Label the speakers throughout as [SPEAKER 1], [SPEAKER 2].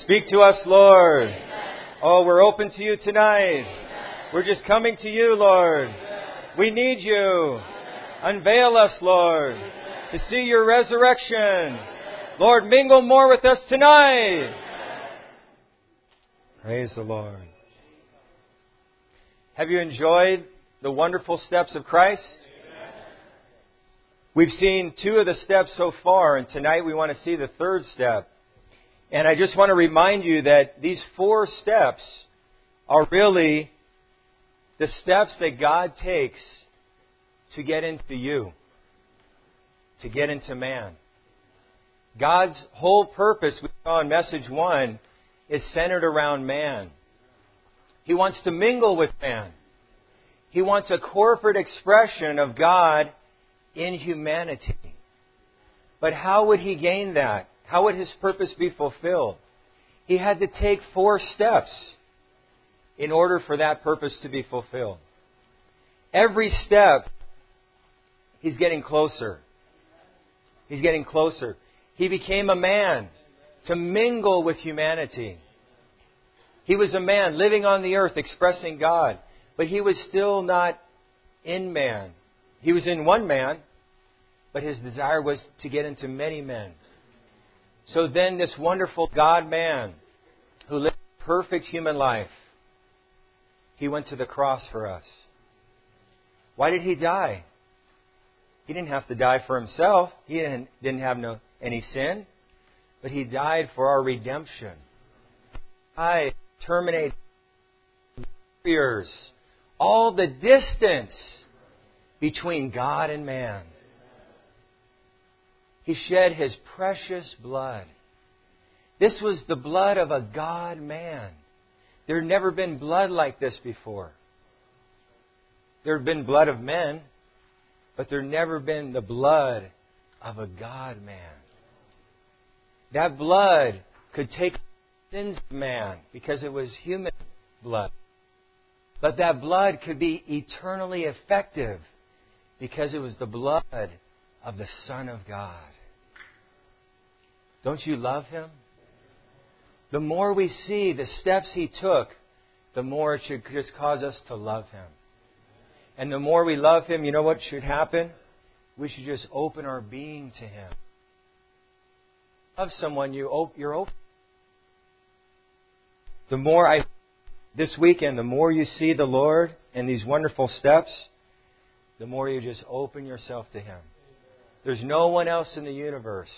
[SPEAKER 1] Speak to us, Lord. Oh, we're open to you tonight. We're just coming to you, Lord. We need you. Unveil us, Lord, to see your resurrection. Lord, mingle more with us tonight. Praise the Lord. Have you enjoyed the wonderful steps of Christ? We've seen 2 of the steps so far, and tonight we want to see the 3rd step. And I just want to remind you that these 4 steps are really the steps that God takes to get into you, to get into man. God's whole purpose, we saw in message 1, is centered around man. He wants to mingle with man. He wants a corporate expression of God in humanity. But how would He gain that? How would His purpose be fulfilled? He had to take 4 steps in order for that purpose to be fulfilled. Every step, He's getting closer. He's getting closer. He became a man to mingle with humanity. He was a man living on the earth expressing God, but He was still not in man. He was in one man, but His desire was to get into many men. So then this wonderful God-man who lived a perfect human life, He went to the cross for us. Why did He die? He didn't have to die for Himself. He didn't have any sin. But He died for our redemption. I terminate barriers, all the distance between God and man. He shed His precious blood. This was the blood of a God-man. There had never been blood like this before. There had been blood of men, but there had never been the blood of a God-man. That blood could take the sins of man because it was human blood. But that blood could be eternally effective because it was the blood of the Son of God. Don't you love Him? The more we see the steps He took, the more it should just cause us to love Him. And the more we love Him, you know what should happen? We should just open our being to Him. Love someone, you're open. This weekend, the more you see the Lord and these wonderful steps, the more you just open yourself to Him. There's no one else in the universe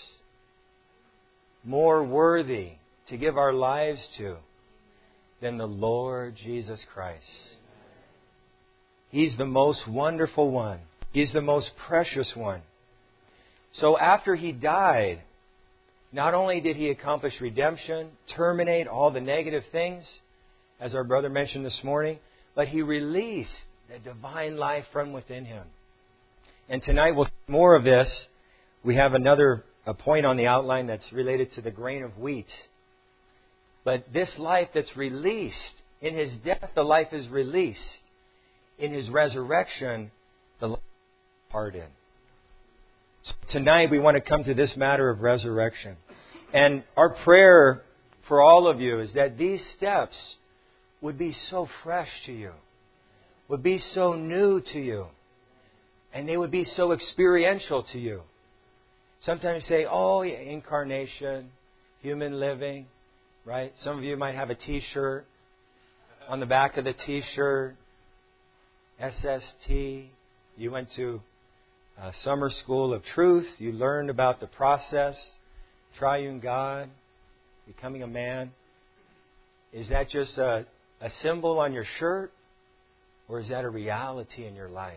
[SPEAKER 1] more worthy to give our lives to than the Lord Jesus Christ. He's the most wonderful one. He's the most precious one. So after He died, not only did He accomplish redemption, terminate all the negative things, as our brother mentioned this morning, but He released the divine life from within Him. And tonight we'll see more of this. We have a point on the outline that's related to the grain of wheat. But this life that's released, in His death the life is released. In His resurrection, the life is imparted. So tonight we want to come to this matter of resurrection. And our prayer for all of you is that these steps would be so fresh to you, would be so new to you, and they would be so experiential to you. Sometimes you say, oh, yeah, incarnation, human living, right? Some of you might have a T-shirt. On the back of the T-shirt, SST. You went to summer school of truth. You learned about the process, triune God, becoming a man. Is that just a symbol on your shirt? Or is that a reality in your life?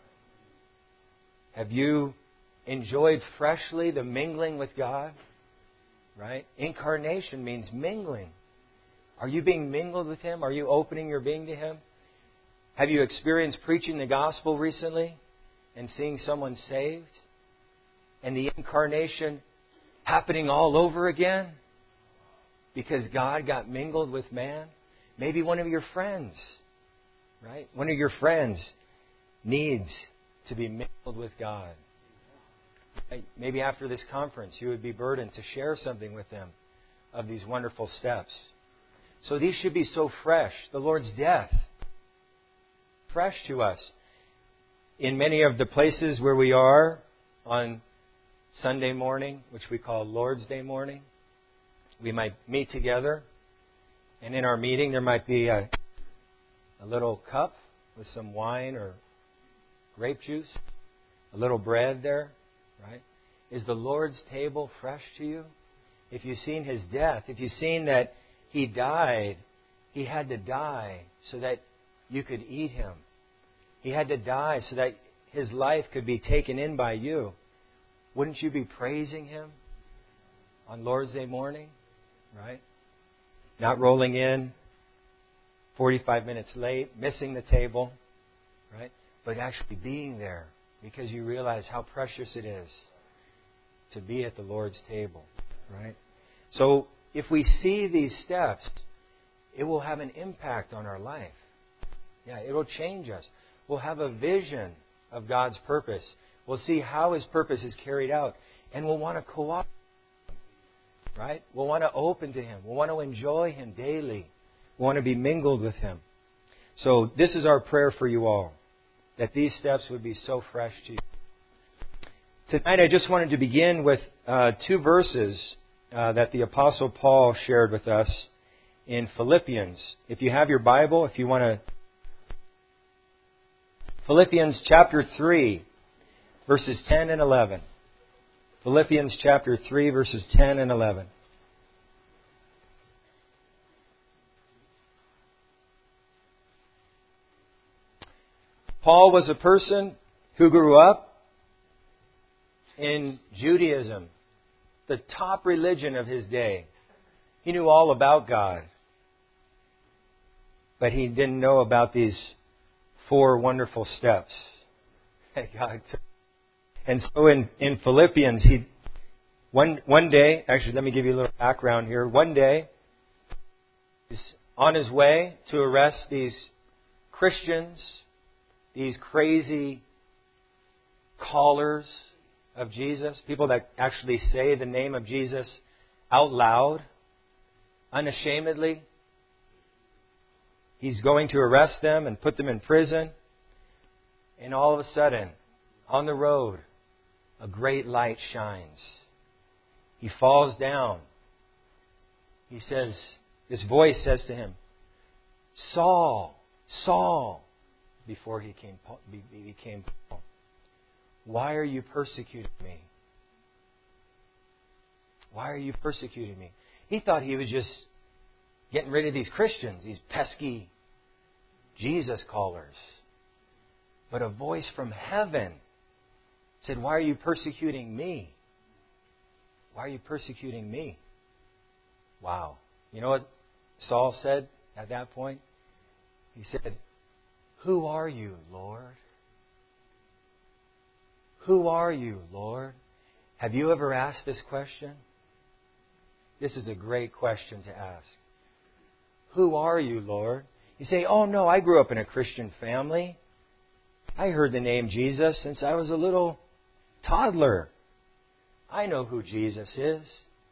[SPEAKER 1] Have you enjoyed freshly the mingling with God? Right? Incarnation means mingling. Are you being mingled with Him? Are you opening your being to Him? Have you experienced preaching the gospel recently and seeing someone saved? And the incarnation happening all over again? Because God got mingled with man? Maybe one of your friends, right? One of your friends needs to be mingled with God. Maybe after this conference, you would be burdened to share something with them of these wonderful steps. So these should be so fresh. The Lord's death, fresh to us. In many of the places where we are on Sunday morning, which we call Lord's Day morning, we might meet together, and in our meeting there might be a little cup with some wine or grape juice, a little bread there, right? Is the Lord's table fresh to you? If you've seen His death, if you've seen that He died, He had to die so that you could eat Him. He had to die so that His life could be taken in by you. Wouldn't you be praising Him on Lord's Day morning? Right? Not rolling in 45 minutes late, missing the table, right? But actually being there because you realize how precious it is to be at the Lord's table, right? So if we see these steps, it will have an impact on our life. Yeah, it will change us. We'll have a vision of God's purpose. We'll see how His purpose is carried out, and we'll want to cooperate. Right? We'll want to open to Him. We'll want to enjoy Him daily. We want to be mingled with Him. So this is our prayer for you all, that these steps would be so fresh to you. Tonight I just wanted to begin with 2 verses that the Apostle Paul shared with us in Philippians. If you have your Bible, if you want to... Philippians chapter 3, verses 10 and 11. Philippians chapter 3, verses 10 and 11. Paul was a person who grew up in Judaism, the top religion of his day. He knew all about God, but he didn't know about these 4 wonderful steps that God took. And so in Philippians, one day, actually let me give you a little background here. One day, he's on his way to arrest these Christians, these crazy callers of Jesus, people that actually say the name of Jesus out loud, unashamedly. He's going to arrest them and put them in prison. And all of a sudden, on the road, a great light shines. He falls down. He says, this voice says to him, Saul, Saul, before he became Paul, why are you persecuting me? Why are you persecuting me? He thought he was just getting rid of these Christians, these pesky Jesus callers. But a voice from heaven said, why are you persecuting me? Why are you persecuting me? Wow. You know what Saul said at that point? He said, who are you, Lord? Who are you, Lord? Have you ever asked this question? This is a great question to ask. Who are you, Lord? You say, oh no, I grew up in a Christian family. I heard the name Jesus since I was a little toddler. I know who Jesus is.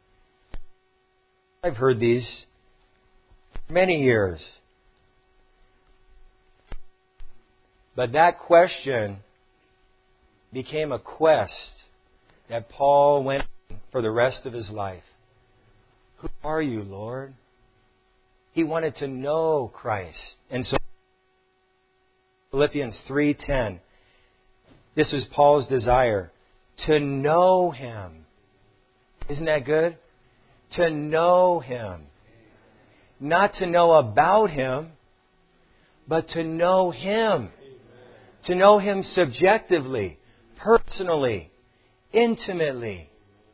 [SPEAKER 1] I've heard these for many years. But that question became a quest that Paul went on for the rest of his life. Who are you, Lord? He wanted to know Christ. And so Philippians 3:10. This is Paul's desire, to know Him. Isn't that good? To know Him. Not to know about Him, but to know Him. To know Him subjectively, personally, intimately.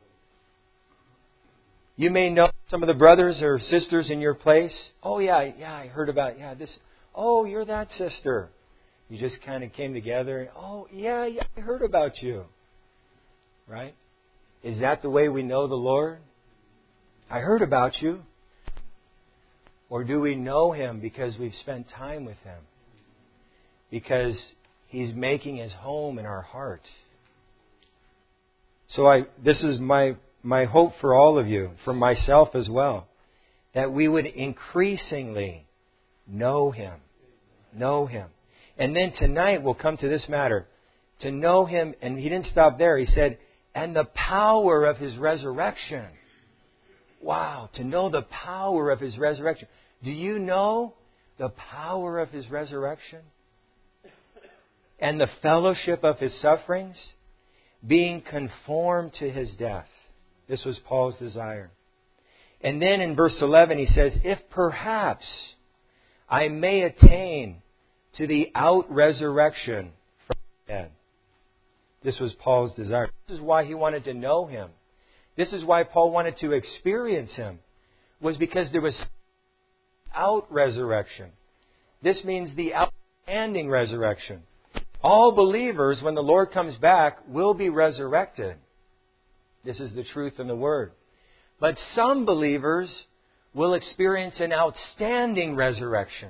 [SPEAKER 1] You may know some of the brothers or sisters in your place. Oh yeah, I heard about this. Oh, you're that sister. You just kind of came together. Oh, yeah, I heard about you. Right? Is that the way we know the Lord? I heard about you. Or do we know Him because we've spent time with Him? Because He's making His home in our heart. So this is my my hope for all of you, for myself as well, that we would increasingly know Him. Know Him. And then tonight we'll come to this matter. To know Him, and He didn't stop there. He said, and the power of His resurrection. Wow, to know the power of His resurrection. Do you know the power of His resurrection? And the fellowship of His sufferings? Being conformed to His death. This was Paul's desire. And then in verse 11 he says, if perhaps I may attain to the out-resurrection from the dead. This was Paul's desire. This is why he wanted to know Him. This is why Paul wanted to experience Him. Was because there was out-resurrection. This means the outstanding resurrection. All believers, when the Lord comes back, will be resurrected. This is the truth in the Word. But some believers will experience an outstanding resurrection.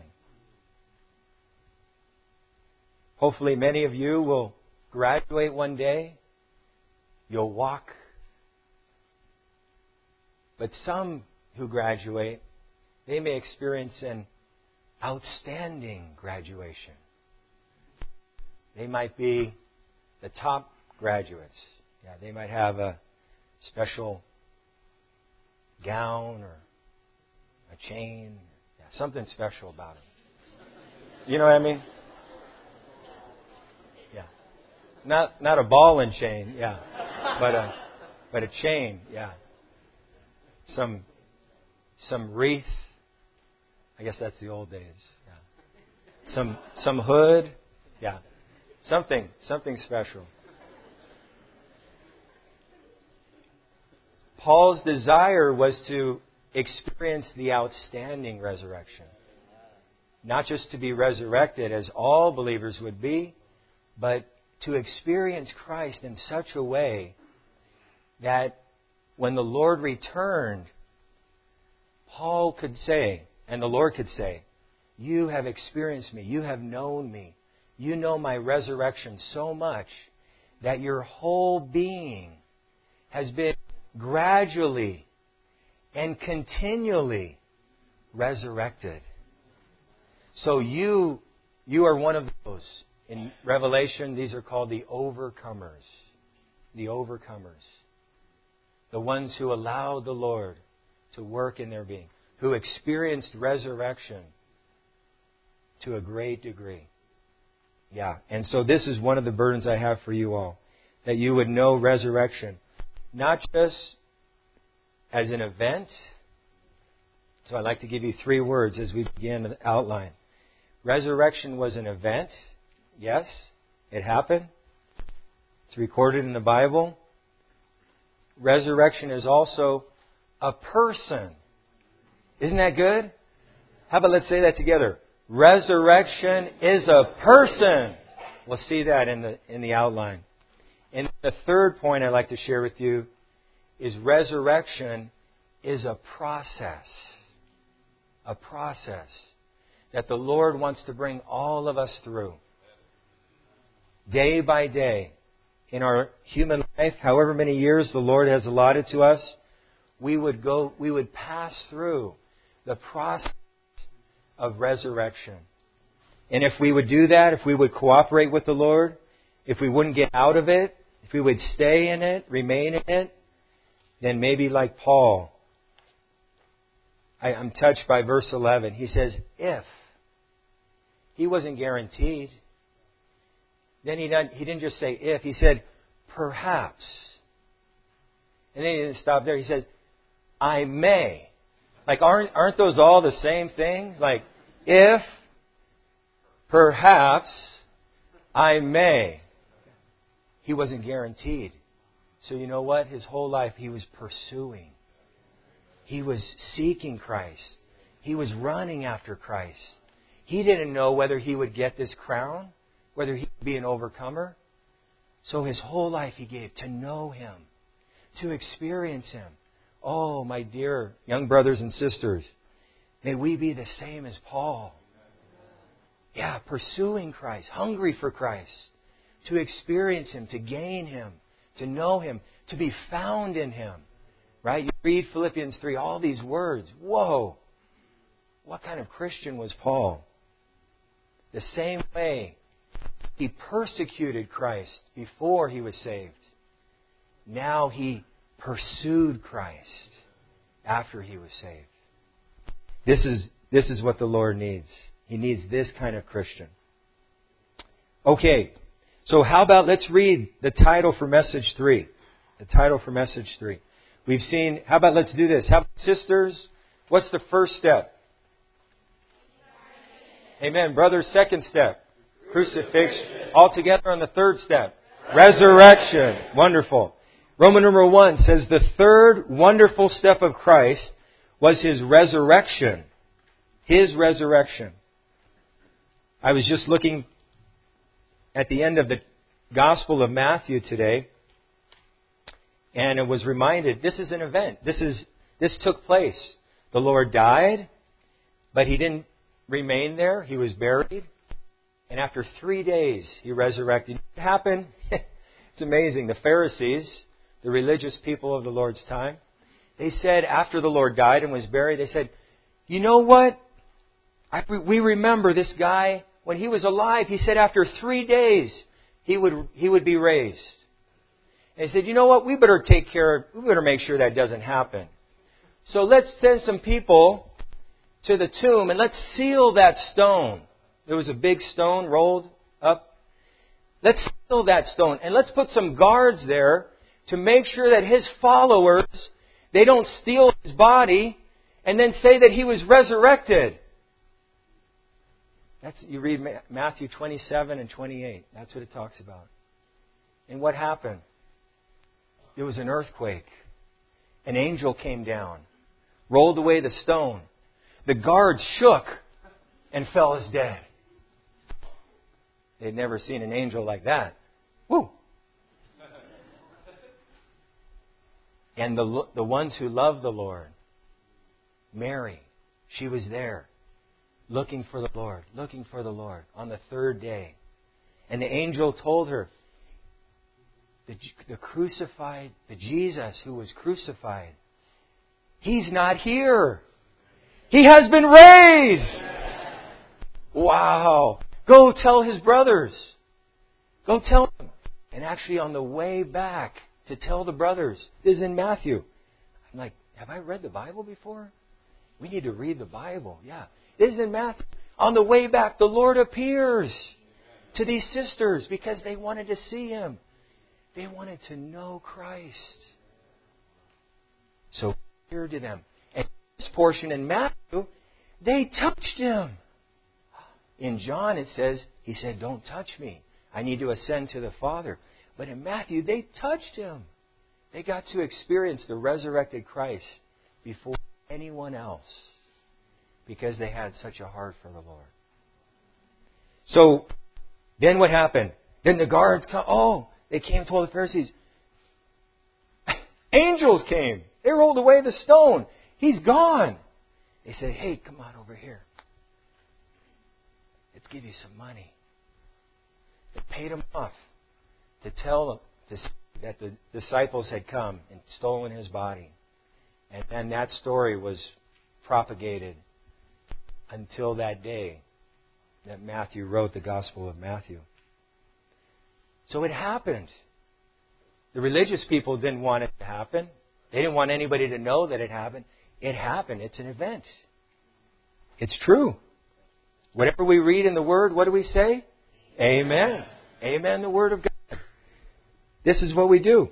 [SPEAKER 1] Hopefully many of you will graduate one day. You'll walk. But some who graduate, they may experience an outstanding graduation. They might be the top graduates. Yeah, they might have a special gown or a chain. Yeah, something special about them. You know what I mean? Yeah. Not a ball and chain, yeah. But a chain, yeah. Some wreath. I guess that's the old days. Yeah. Some hood. Yeah. Something special. Paul's desire was to experience the outstanding resurrection. Not just to be resurrected as all believers would be, but to experience Christ in such a way that when the Lord returned, Paul could say, and the Lord could say, you have experienced me, you have known me, you know my resurrection so much that your whole being has been gradually and continually resurrected. So you are one of those. In Revelation, these are called the overcomers. The overcomers. The ones who allowed the Lord to work in their being. Who experienced resurrection to a great degree. Yeah, and so this is one of the burdens I have for you all. That you would know resurrection. Not just as an event. So I'd like to give you 3 words as we begin the outline. Resurrection was an event. Yes, it happened. It's recorded in the Bible. Resurrection is also a person. Isn't that good? How about let's say that together? Resurrection is a person. We'll see that in the outline. And the third point I'd like to share with you is resurrection is a process. A process that the Lord wants to bring all of us through. Day by day. In our human life, however many years the Lord has allotted to us, we would pass through the process of resurrection. And if we would do that, if we would cooperate with the Lord, if we wouldn't get out of it, if we would stay in it, remain in it, then maybe like Paul, I'm touched by verse 11. He says, if. He wasn't guaranteed. Then he didn't just say if. He said, perhaps. And then he didn't stop there. He said, I may. Like, aren't those all the same thing? Like, if, perhaps, I may. He wasn't guaranteed. So you know what? His whole life he was pursuing. He was seeking Christ. He was running after Christ. He didn't know whether he would get this crown, whether he would be an overcomer. So his whole life he gave to know Him, to experience Him. Oh, my dear young brothers and sisters, may we be the same as Paul. Yeah, pursuing Christ, hungry for Christ, to experience Him, to gain Him, to know Him, to be found in Him, Right? You read Philippians 3, all these words. Whoa! What kind of Christian was Paul? The same way he persecuted Christ before he was saved. Now he pursued Christ after he was saved. This is what the Lord needs. He needs this kind of Christian. Okay, so how about let's read the title for message 3. The title for message 3. We've seen, how about let's do this. How about sisters? What's the first step? Amen. Brothers, second step. Crucifixion. All together on the third step. Resurrection. Wonderful. Roman number 1 says the third wonderful step of Christ was His resurrection. His resurrection. I was just looking at the end of the Gospel of Matthew today, and it was reminded, this is an event. This took place. The Lord died, but He didn't remain there. He was buried. And after 3 days, He resurrected. What happened? It's amazing. The Pharisees, the religious people of the Lord's time, they said after the Lord died and was buried, they said, you know what? We remember this guy, when he was alive, he said after 3 days he would be raised. And he said, you know what? We better make sure that doesn't happen. So let's send some people to the tomb and let's seal that stone. There was a big stone rolled up. Let's seal that stone and let's put some guards there to make sure that His followers, they don't steal His body and then say that He was resurrected. You read Matthew 27 and 28. That's what it talks about. And what happened? There was an earthquake. An angel came down, rolled away the stone. The guards shook and fell as dead. They'd never seen an angel like that. Woo! And the ones who loved the Lord, Mary, she was there, looking for the Lord on the third day. And the angel told her, the Jesus who was crucified, He's not here. He has been raised. Wow. Go tell His brothers. Go tell them. And actually on the way back to tell the brothers, this is in Matthew. I'm like, have I read the Bible before? We need to read the Bible. Yeah. This is in Matthew. On the way back, the Lord appears to these sisters because they wanted to see Him. They wanted to know Christ. So He appeared to them. And this portion in Matthew, they touched Him. In John it says, He said, don't touch me. I need to ascend to the Father. But in Matthew, they touched Him. They got to experience the resurrected Christ before anyone else because they had such a heart for the Lord. So, then what happened? Then the guards come. Oh, they came and told the Pharisees. Angels came. They rolled away the stone. He's gone. They said, hey, come on over here. Let's give you some money. They paid him off to tell them that the disciples had come and stolen His body. And then that story was propagated until that day that Matthew wrote the Gospel of Matthew. So it happened. The religious people didn't want it to happen. They didn't want anybody to know that it happened. It happened. It's an event. It's true. Whatever we read in the Word, what do we say? Amen. Amen, the Word of God. This is what we do.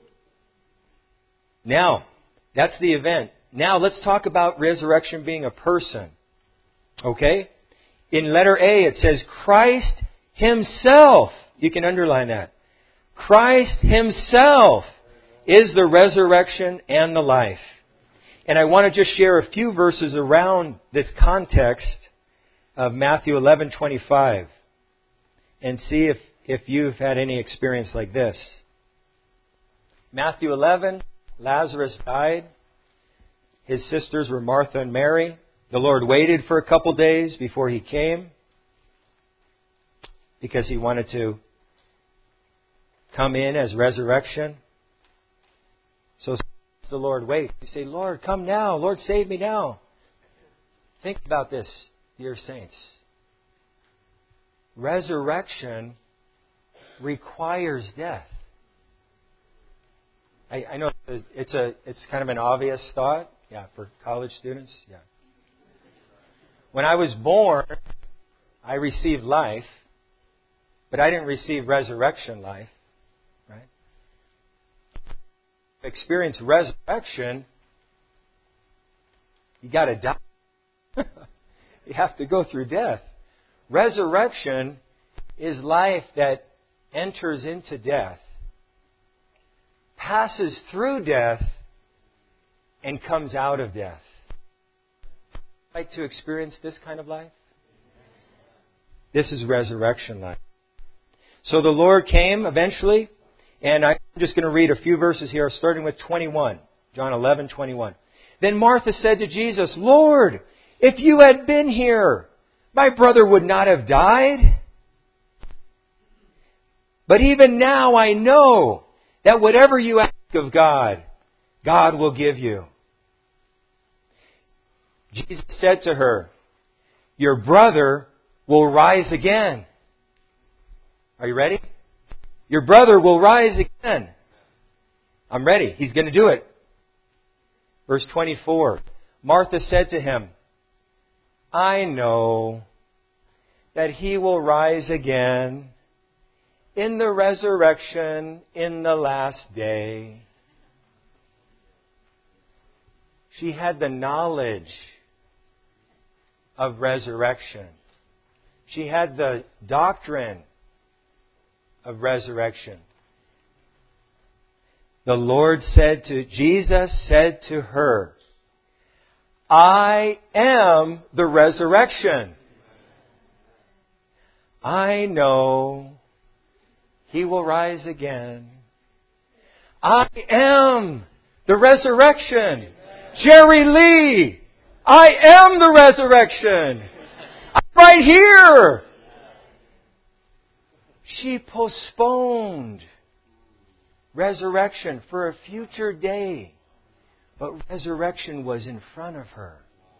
[SPEAKER 1] Now, that's the event. Now, let's talk about resurrection being a person. Okay? In letter A, it says Christ Himself. You can underline that. Christ Himself is the resurrection and the life. And I want to just share a few verses around this context of Matthew 11:25 and see if you've had any experience like this. Matthew 11, Lazarus died. His sisters were Martha and Mary. The Lord waited for a couple days before He came because He wanted to come in as resurrection. So the Lord wait. You say, Lord, come now. Lord, save me now. Think about this, dear saints. Resurrection requires death. I know it's kind of an obvious thought. Yeah, for college students. Yeah. When I was born, I received life, but I didn't receive resurrection life. Right? To experience resurrection, you got to die. You have to go through death. Resurrection is life that enters into death, passes through death, and comes out of death. Like to experience this kind of life? This is resurrection life. So the Lord came eventually, and I'm just going to read a few verses here, starting with 21. John 11:21. Then Martha said to Jesus, Lord, if you had been here, my brother would not have died. But even now I know that whatever you ask of God, God will give you. Jesus said to her, your brother will rise again. Are you ready? Your brother will rise again. I'm ready. He's going to do it. Verse 24. Martha said to him, I know that he will rise again in the resurrection in the last day. She had the knowledge of resurrection. She had the doctrine of resurrection. Jesus said to her, I am the resurrection. I know he will rise again. I am the resurrection. Jerry Lee, I am the resurrection. I'm right here. She postponed resurrection for a future day, but resurrection was in front of her.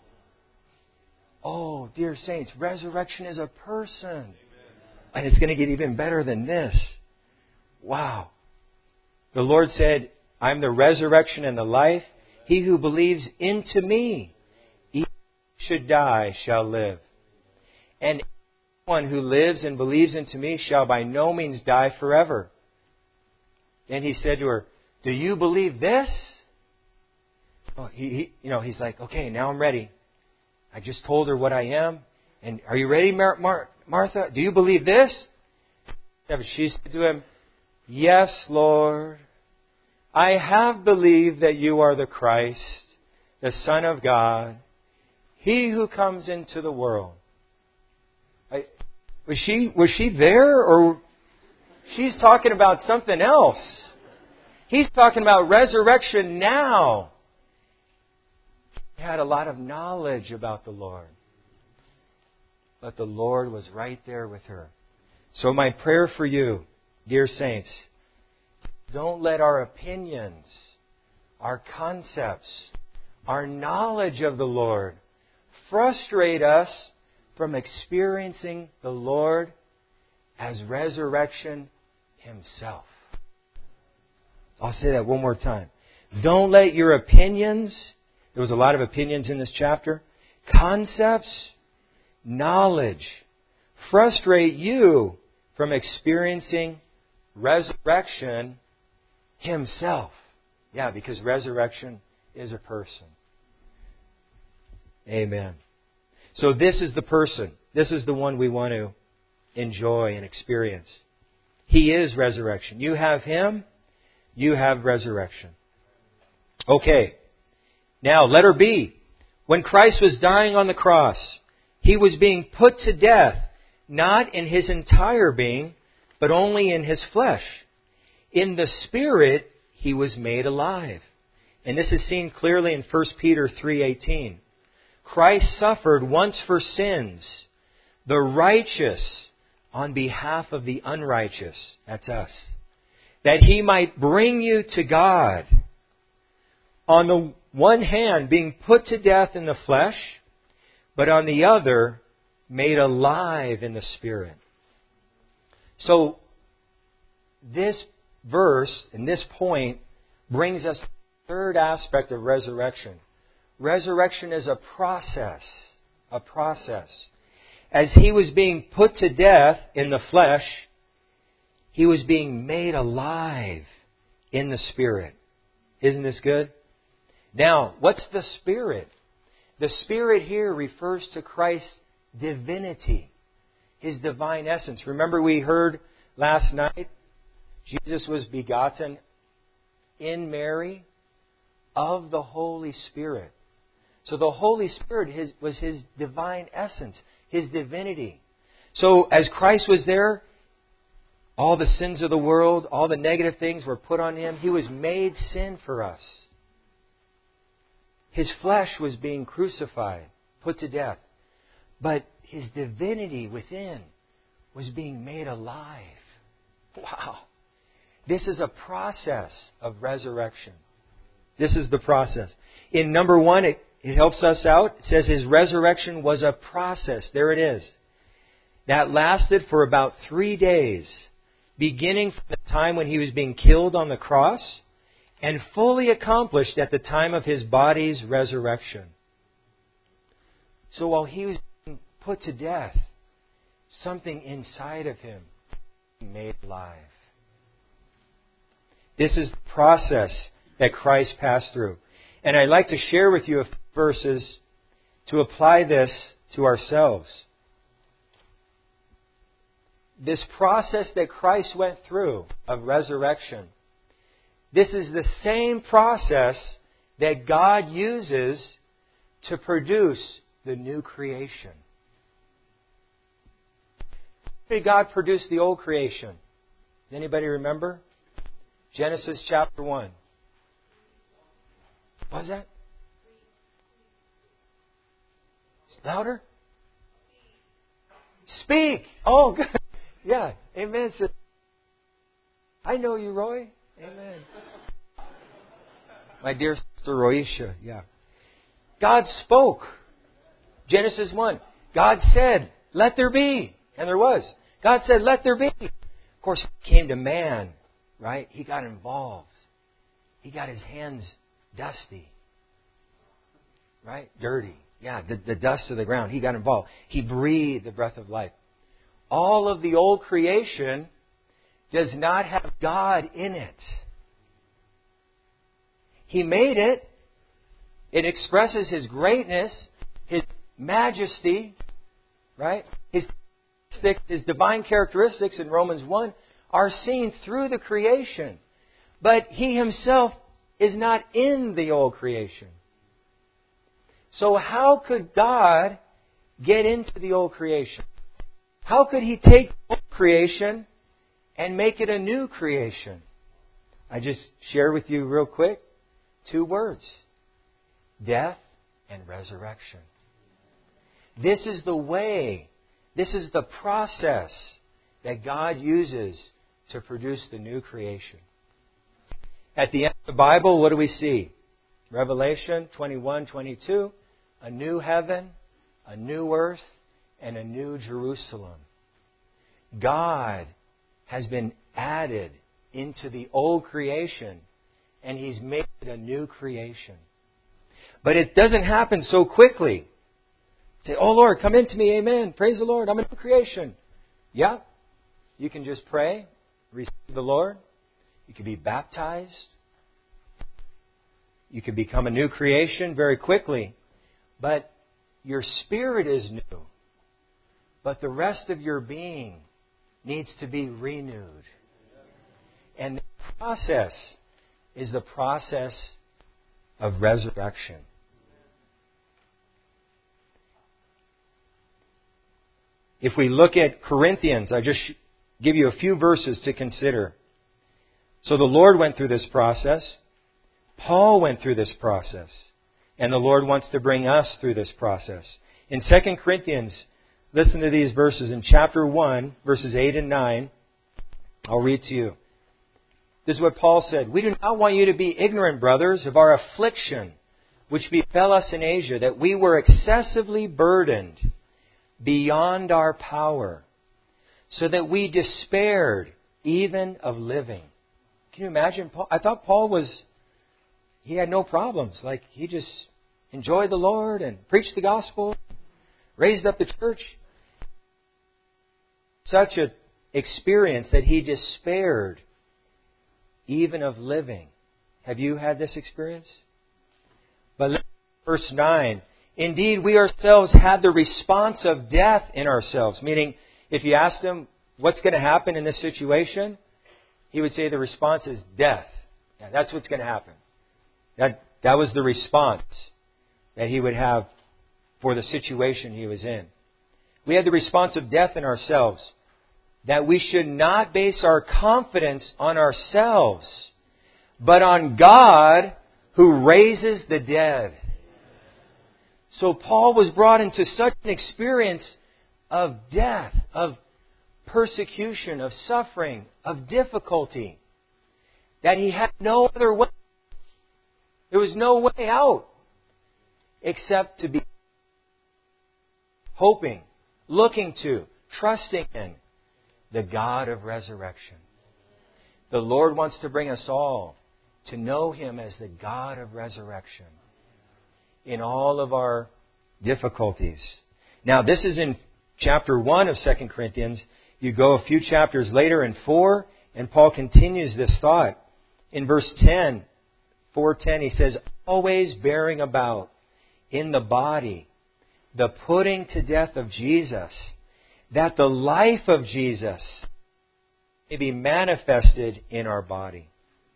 [SPEAKER 1] Oh, dear saints, resurrection is a person. And it's going to get even better than this. Wow. The Lord said, I'm the resurrection and the life. He who believes into me, even if he should die, shall live. And anyone who lives and believes into me shall by no means die forever. And he said to her, do you believe this? Oh, he's like, okay, now I'm ready. I just told her what I am. And are you ready, Martha? Do you believe this? She said to him, yes, Lord. I have believed that you are the Christ, the Son of God, He who comes into the world. Was she there, or she's talking about something else? He's talking about resurrection now. She had a lot of knowledge about the Lord. But the Lord was right there with her. So my prayer for you, dear saints, don't let our opinions, our concepts, our knowledge of the Lord frustrate us from experiencing the Lord as resurrection Himself. I'll say that one more time. Don't let your opinions, there was a lot of opinions in this chapter, concepts, knowledge, frustrate you from experiencing resurrection Himself. Yeah, because resurrection is a person. Amen. So this is the person. This is the one we want to enjoy and experience. He is resurrection. You have Him. You have resurrection. Okay. Now, letter B. When Christ was dying on the cross, He was being put to death, not in His entire being, but only in His flesh. In the Spirit, He was made alive. And this is seen clearly in 1 Peter 3:18. Christ suffered once for sins, the righteous on behalf of the unrighteous. That's us. That He might bring you to God. on the one hand being put to death in the flesh, but on the other made alive in the Spirit. So this verse and this point brings us to the third aspect of resurrection. Resurrection is a process. A process. As He was being put to death in the flesh, He was being made alive in the Spirit. Isn't this good? Now, what's the Spirit? The Spirit here refers to Christ's divinity, His divine essence. Remember we heard last night, Jesus was begotten in Mary of the Holy Spirit. So the Holy Spirit was His divine essence, His divinity. So as Christ was there, all the sins of the world, all the negative things were put on Him. He was made sin for us. His flesh was being crucified, put to death. But His divinity within was being made alive. Wow. This is a process of resurrection. This is the process. In number 1, it helps us out. It says His resurrection was a process. There it is. That lasted for about 3 days, beginning from the time when He was being killed on the cross and fully accomplished at the time of His body's resurrection. So while He was being put to death, something inside of Him made alive. This is the process that Christ passed through. And I'd like to share with you a few verses to apply this to ourselves. This process that Christ went through of resurrection, this is the same process that God uses to produce the new creation. How did God produce the old creation? Does anybody remember? Genesis chapter 1. What was that? Louder? Speak! Oh, good. Yeah. Amen. I know you, Roy. Amen. My dear sister Roisha. Yeah. God spoke. Genesis 1. God said, let there be. And there was. God said, let there be. Of course, He came to man, right? He got involved. He got His hands dusty. Right? Dirty. Yeah, the dust of the ground. He got involved. He breathed the breath of life. All of the old creation does not have God in it. He made it. It expresses His greatness, His majesty, right? His divine characteristics in Romans 1 are seen through the creation. But He Himself is not in the old creation. So how could God get into the old creation? How could He take the old creation and make it a new creation? I just share with you real quick 2 words. Death and resurrection. This is the way, this is the process that God uses to produce the new creation. At the end of the Bible, what do we see? Revelation 21:22, a new heaven, a new earth, and a new Jerusalem. God has been added into the old creation, and He's made it a new creation. But it doesn't happen so quickly. Say, oh Lord, come into me, amen. Praise the Lord, I'm a new creation. Yeah, you can just pray, receive the Lord. You can be baptized. You can become a new creation very quickly. But your spirit is new. But the rest of your being needs to be renewed. And the process is the process of resurrection. If we look at Corinthians, I just give you a few verses to consider. So the Lord went through this process. Paul went through this process. And the Lord wants to bring us through this process. In 2 Corinthians, listen to these verses. In chapter 1, verses 8 and 9, I'll read to you. This is what Paul said. We do not want you to be ignorant, brothers, of our affliction, which befell us in Asia, that we were excessively burdened beyond our power, so that we despaired even of living. Can you imagine? I thought Paul he had no problems. Like, he just enjoyed the Lord and preached the gospel, raised up the church. Such an experience that he despaired even of living. Have you had this experience? But verse 9, indeed we ourselves had the response of death in ourselves. Meaning, if you asked him what's going to happen in this situation, he would say the response is death. Yeah, that's what's going to happen. That was the response that he would have for the situation he was in. We had the response of death in ourselves, that we should not base our confidence on ourselves, but on God who raises the dead. So Paul was brought into such an experience of death, of persecution, of suffering, of difficulty, that he had no other way. There was no way out except to be hoping, looking to, trusting in the God of resurrection. The Lord wants to bring us all to know Him as the God of resurrection in all of our difficulties. Now, this is in chapter 1 of 2 Corinthians. You go a few chapters later in 4, and Paul continues this thought. In verse 10, 4:10, he says, always bearing about in the body the putting to death of Jesus, that the life of Jesus may be manifested in our body.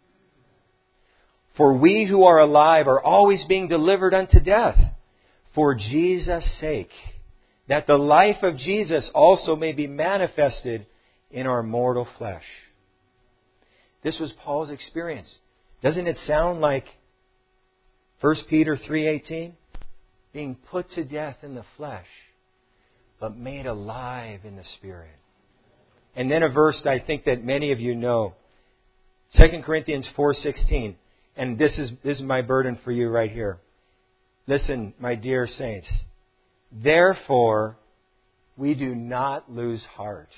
[SPEAKER 1] For we who are alive are always being delivered unto death for Jesus' sake, that the life of Jesus also may be manifested in our mortal flesh. This was Paul's experience. Doesn't it sound like 1 Peter 3:18? Being put to death in the flesh, but made alive in the Spirit. And then a verse I think that many of you know, 2 Corinthians 4:16. And this is my burden for you right here. Listen, my dear saints. Therefore, we do not lose heart.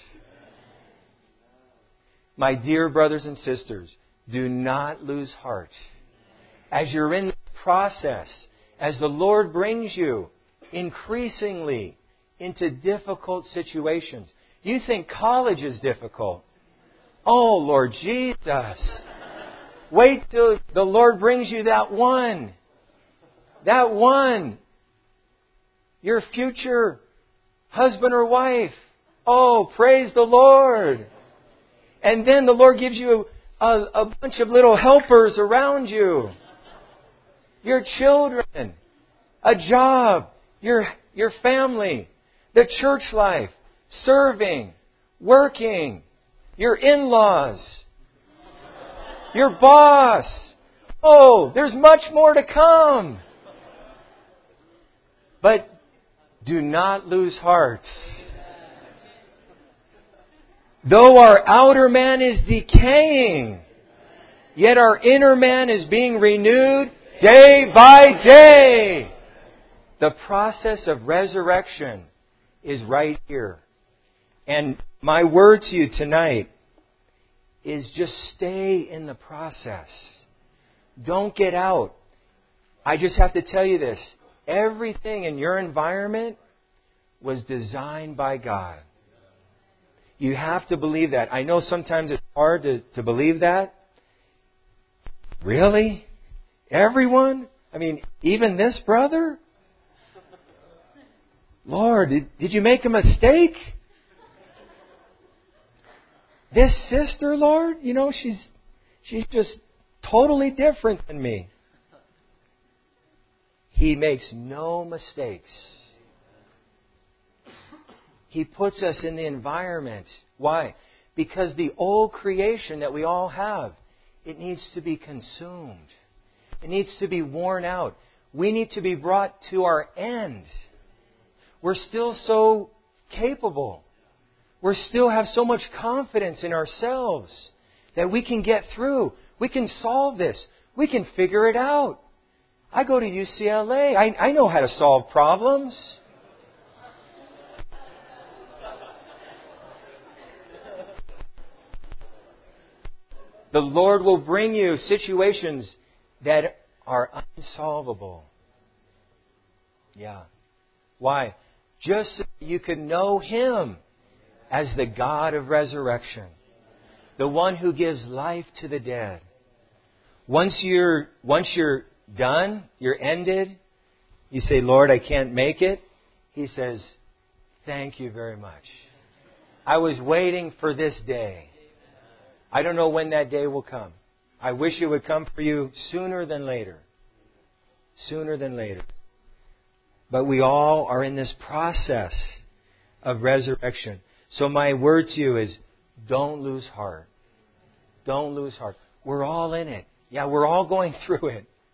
[SPEAKER 1] My dear brothers and sisters, do not lose heart. As you're in the process, as the Lord brings you increasingly into difficult situations. You think college is difficult. Oh, Lord Jesus. Wait till the Lord brings you that one. That one. Your future husband or wife. Oh, praise the Lord. And then the Lord gives you a bunch of little helpers around you. Your children. A job. Your family. The church life. Serving. Working. Your in-laws. Your boss. Oh, there's much more to come. But do not lose heart. Though our outer man is decaying, yet our inner man is being renewed day by day. The process of resurrection is right here. And my word to you tonight is just stay in the process. Don't get out. I just have to tell you this. Everything in your environment was designed by God. You have to believe that. I know sometimes it's hard to believe that. Really? Everyone? I mean, even this brother? Lord, did you make a mistake? This sister, Lord, you know, she's just totally different than me. He makes no mistakes. He puts us in the environment. Why? Because the old creation that we all have, it needs to be consumed. It needs to be worn out. We need to be brought to our end. We're still so capable. We still have so much confidence in ourselves. that we can get through. We can solve this. We can figure it out. I go to UCLA. I know how to solve problems. The Lord will bring you situations that are unsolvable. Yeah. Why? Just so you can know Him as the God of resurrection. The one who gives life to the dead. Once you're done, you're ended, you say, Lord, I can't make it. He says, thank you very much. I was waiting for this day. I don't know when that day will come. I wish it would come for you sooner than later. Sooner than later. But we all are in this process of resurrection. So my word to you is, don't lose heart. Don't lose heart. We're all in it. Yeah, we're all going through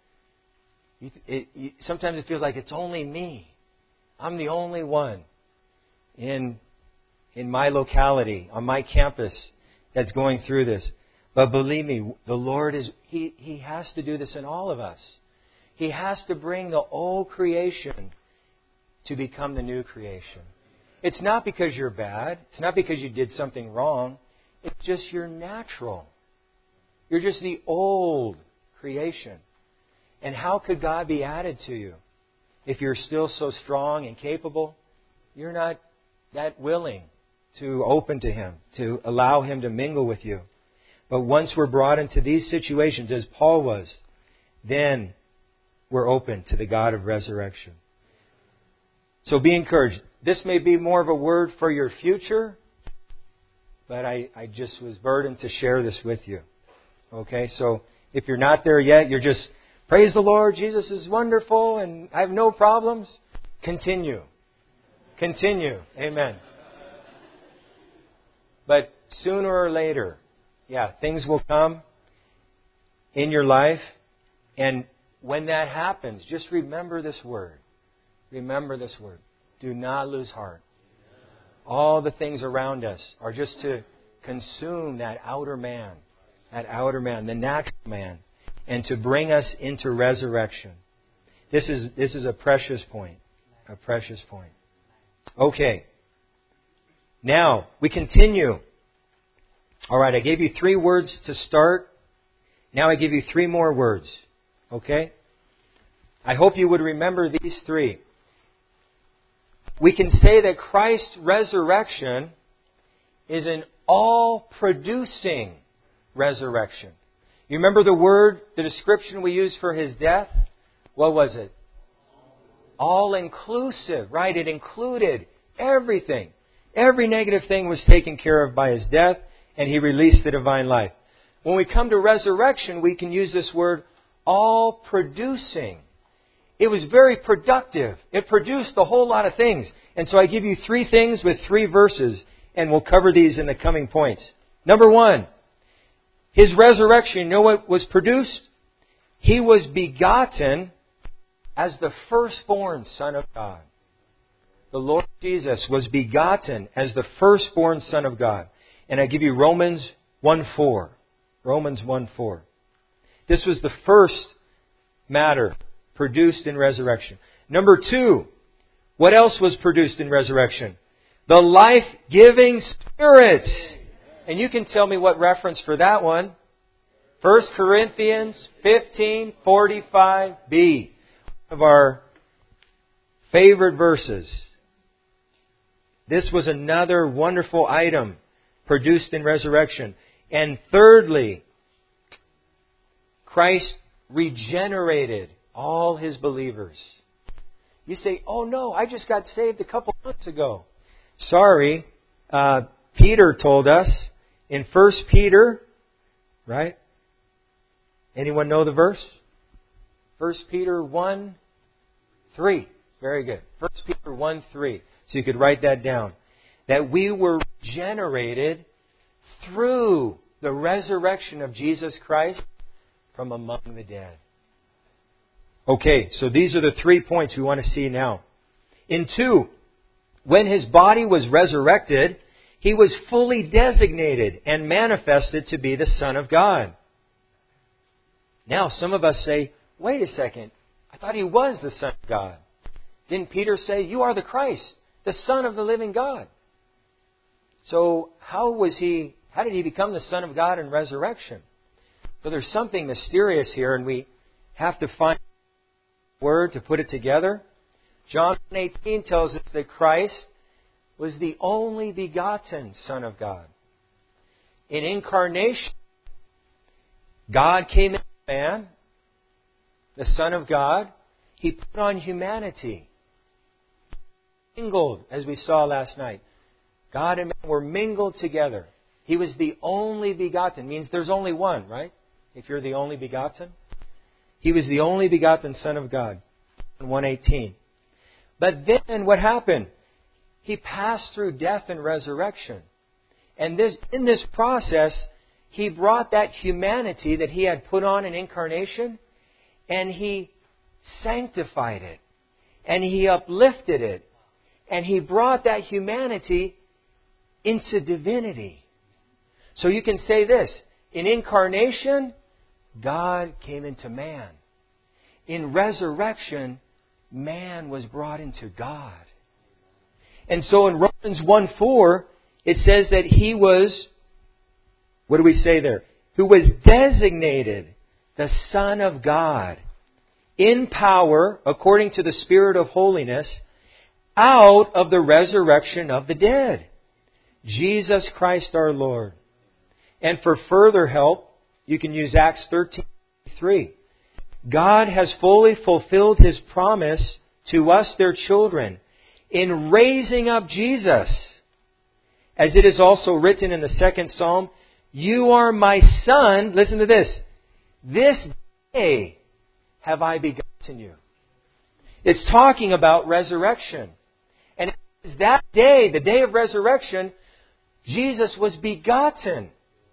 [SPEAKER 1] it. Sometimes it feels like it's only me. I'm the only one in my locality, on my campus, that's going through this. But believe me, the Lord He has to do this in all of us. He has to bring the old creation to become the new creation. It's not because you're bad. It's not because you did something wrong. It's just you're natural. You're just the old creation. And how could God be added to you if you're still so strong and capable? You're not that willing to open to Him, to allow Him to mingle with you. But once we're brought into these situations, as Paul was, then we're open to the God of resurrection. So be encouraged. This may be more of a word for your future, but I just was burdened to share this with you. Okay, so if you're not there yet, you're just, praise the Lord, Jesus is wonderful and I have no problems. Continue. Continue. Amen. But sooner or later, things will come in your life. And when that happens, just remember this word. Remember this word. Do not lose heart. All the things around us are just to consume that outer man, the natural man, and to bring us into resurrection. This is a precious point. A precious point. Okay. Now, we continue. All right, I gave you 3 words to start. Now I give you 3 more words. Okay? I hope you would remember these 3. We can say that Christ's resurrection is an all-producing resurrection. You remember the description we used for His death? What was it? All-inclusive, right? It included everything. Every negative thing was taken care of by His death, and He released the divine life. When we come to resurrection, we can use this word all-producing. It was very productive. It produced a whole lot of things. And so I give you 3 things with 3 verses, and we'll cover these in the coming points. Number 1, His resurrection, you know what was produced? He was begotten as the firstborn Son of God. The Lord Jesus was begotten as the firstborn Son of God. And I give you Romans 1:4. Romans 1:4. This was the first matter produced in resurrection. Number 2, what else was produced in resurrection? The life-giving Spirit. And you can tell me what reference for that one. 1 Corinthians 15:45b. One of our favorite verses. This was another wonderful item produced in resurrection. And thirdly, Christ regenerated all His believers. You say, oh no, I just got saved a couple months ago. Sorry, Peter told us in 1 Peter, right? Anyone know the verse? 1 Peter 1:3. Very good. 1 Peter 1:3. So you could write that down. That we were regenerated through the resurrection of Jesus Christ from among the dead. Okay, so these are the 3 points we want to see now. In 2, when His body was resurrected, He was fully designated and manifested to be the Son of God. Now, some of us say, wait a second, I thought He was the Son of God. Didn't Peter say, you are the Christ, the Son of the living God? So how did He become the Son of God in resurrection? So there's something mysterious here, and we have to find a word to put it together. John 1:18 tells us that Christ was the only begotten Son of God. In incarnation, God came into man, the Son of God. He put on humanity. Mingled, as we saw last night. God and man were mingled together. He was the only begotten. Means there's only one, right? If you're the only begotten. He was the only begotten Son of God. 1:18. But then what happened? He passed through death and resurrection. And in this process, He brought that humanity that He had put on in incarnation, and He sanctified it. And He uplifted it. And He brought that humanity into divinity. So you can say this. In incarnation, God came into man. In resurrection, man was brought into God. And so in Romans 1:4, it says that He was, what do we say there? Who was designated the Son of God in power, according to the Spirit of holiness, out of the resurrection of the dead. Jesus Christ our Lord. And for further help, you can use Acts 13:3. God has fully fulfilled His promise to us, their children, in raising up Jesus. As it is also written in the second Psalm, you are my Son, listen to this, this day have I begotten you. It's talking about resurrection. And it's that day, the day of resurrection, Jesus was begotten.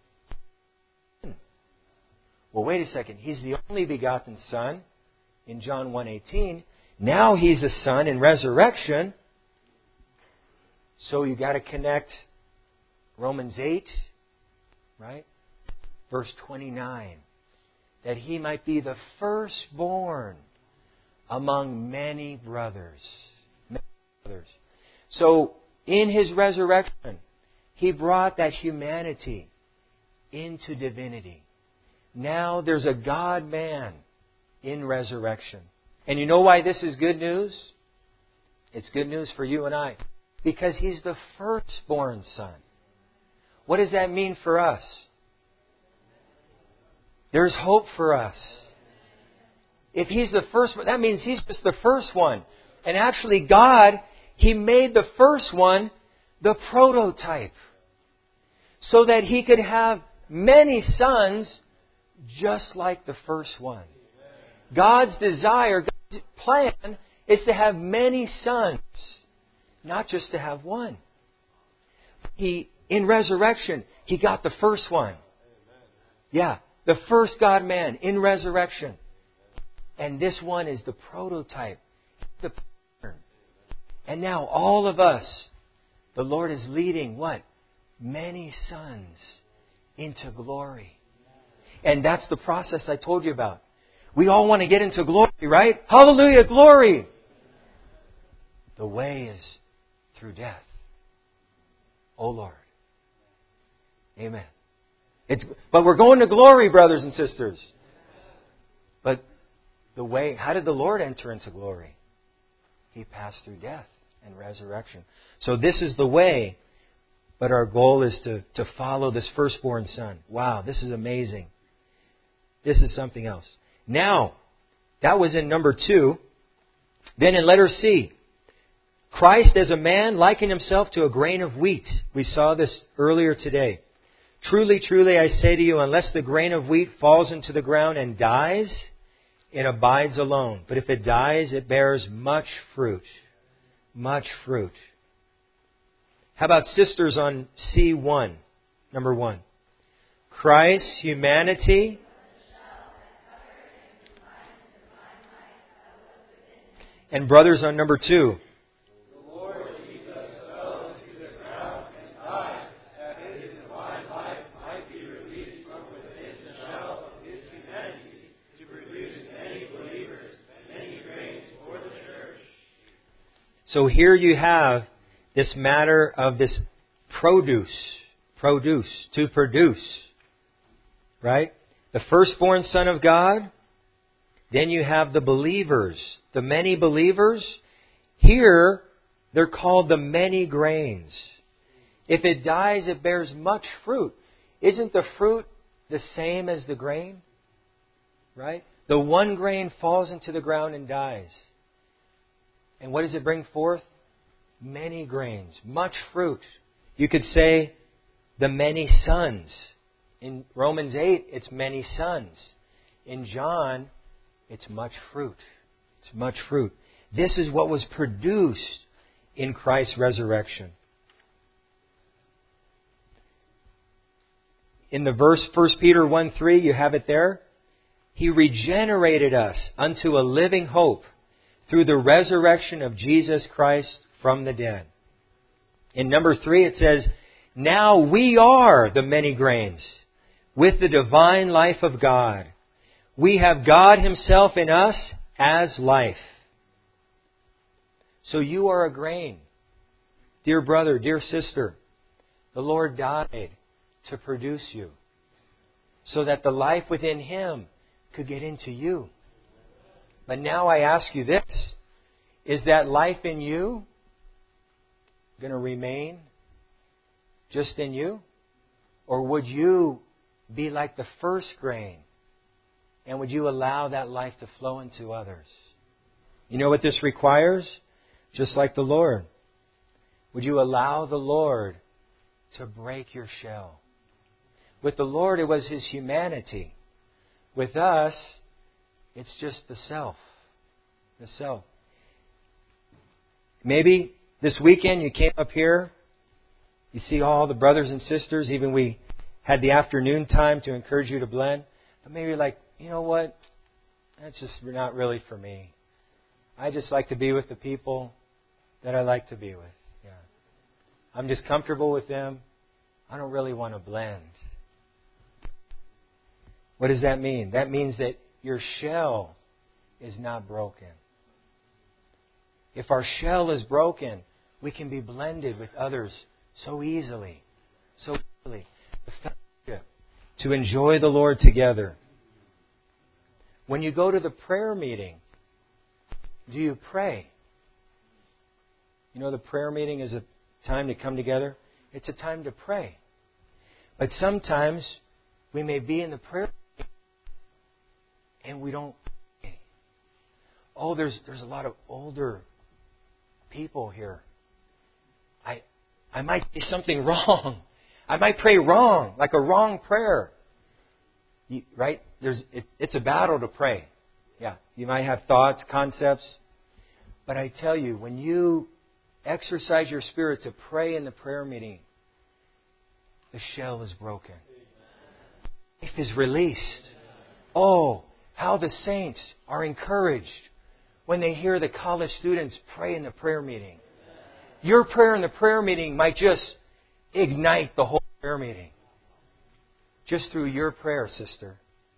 [SPEAKER 1] Well, wait a second. He's the only begotten Son in John 1:18. Now He's a Son in resurrection. So you got to connect Romans 8, right? Verse 29. That He might be the firstborn among many brothers. Many brothers. So in His resurrection, He brought that humanity into divinity. Now there's a God-man in resurrection. And you know why this is good news? It's good news for you and I. Because He's the firstborn Son. What does that mean for us? There's hope for us. If He's the first one, that means He's just the first one. And actually God, He made the first one the prototype. So that He could have many sons just like the first one. God's desire, God's plan is to have many sons, not just to have one. In resurrection, He got the first one. Yeah, the first God-man in resurrection. And this one is the prototype, the pattern. And now all of us, the Lord is leading what? Many sons into glory. And that's the process I told you about. We all want to get into glory, right? Hallelujah, glory! The way is through death. Oh Lord. Amen. But we're going to glory, brothers and sisters. But the way, how did the Lord enter into glory? He passed through death and resurrection. So this is the way, but our goal is to follow this firstborn Son. Wow, this is amazing. This is something else. Now, that was in number 2. Then in letter C, Christ as a man likened Himself to a grain of wheat. We saw this earlier today. Truly, truly, I say to you, unless the grain of wheat falls into the ground and dies, it abides alone. But if it dies, it bears much fruit. Much fruit. How about sisters on C1, number 1? Christ's humanity and brothers on number 2.
[SPEAKER 2] The Lord Jesus fell into the ground and died.
[SPEAKER 1] So here you have this matter of this to produce. Right? The firstborn Son of God. Then you have the believers, the many believers. Here, they're called the many grains. If it dies, it bears much fruit. Isn't the fruit the same as the grain? Right? The one grain falls into the ground and dies. And what does it bring forth? Many grains, much fruit. You could say the many sons. In Romans 8, it's many sons. In John, it's much fruit. It's much fruit. This is what was produced in Christ's resurrection. In the verse 1 Peter 1:3, you have it there. He regenerated us unto a living hope through the resurrection of Jesus Christ from the dead. In number 3, it says, now we are the many grains with the divine life of God. We have God Himself in us as life. So you are a grain. Dear brother, dear sister, the Lord died to produce you so that the life within Him could get into you. But now I ask you this, is that life in you going to remain just in you? Or would you be like the first grain? And would you allow that life to flow into others? You know what this requires? Just like the Lord. Would you allow the Lord to break your shell? With the Lord, it was His humanity. With us, it's just the self. The self. Maybe this weekend you came up here. You see all the brothers and sisters. Even we had the afternoon time to encourage you to blend. But maybe you're like, you know what? That's just not really for me. I just like to be with the people that I like to be with. Yeah. I'm just comfortable with them. I don't really want to blend. What does that mean? That means that your shell is not broken. If our shell is broken, we can be blended with others so easily. So easily. The fellowship, to enjoy the Lord together. When you go to the prayer meeting, do you pray? You know, the prayer meeting is a time to come together. It's a time to pray. But sometimes we may be in the prayer meeting and we don't pray. Oh, there's a lot of older people here. I might say something wrong. I might pray wrong, like a wrong prayer. Right? It's a battle to pray. Yeah, you might have thoughts, concepts. But I tell you, when you exercise your spirit to pray in the prayer meeting, the shell is broken. Life is released. Oh, how the saints are encouraged when they hear the college students pray in the prayer meeting. Your prayer in the prayer meeting might just ignite the whole prayer meeting. Just through your prayer, sister.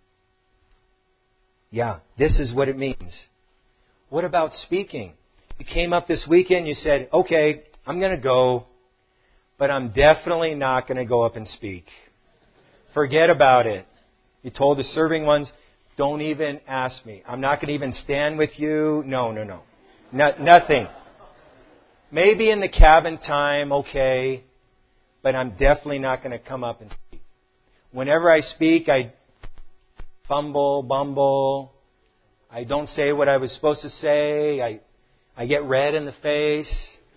[SPEAKER 1] Yeah, this is what it means. What about speaking? You came up this weekend, you said, okay, I'm going to go, but I'm definitely not going to go up and speak. Forget about it. You told the serving ones, don't even ask me. I'm not going to even stand with you. No. Nothing. Maybe in the cabin time, okay, but I'm definitely not going to come up and speak. Whenever I speak, I bumble. I don't say what I was supposed to say. I get red in the face.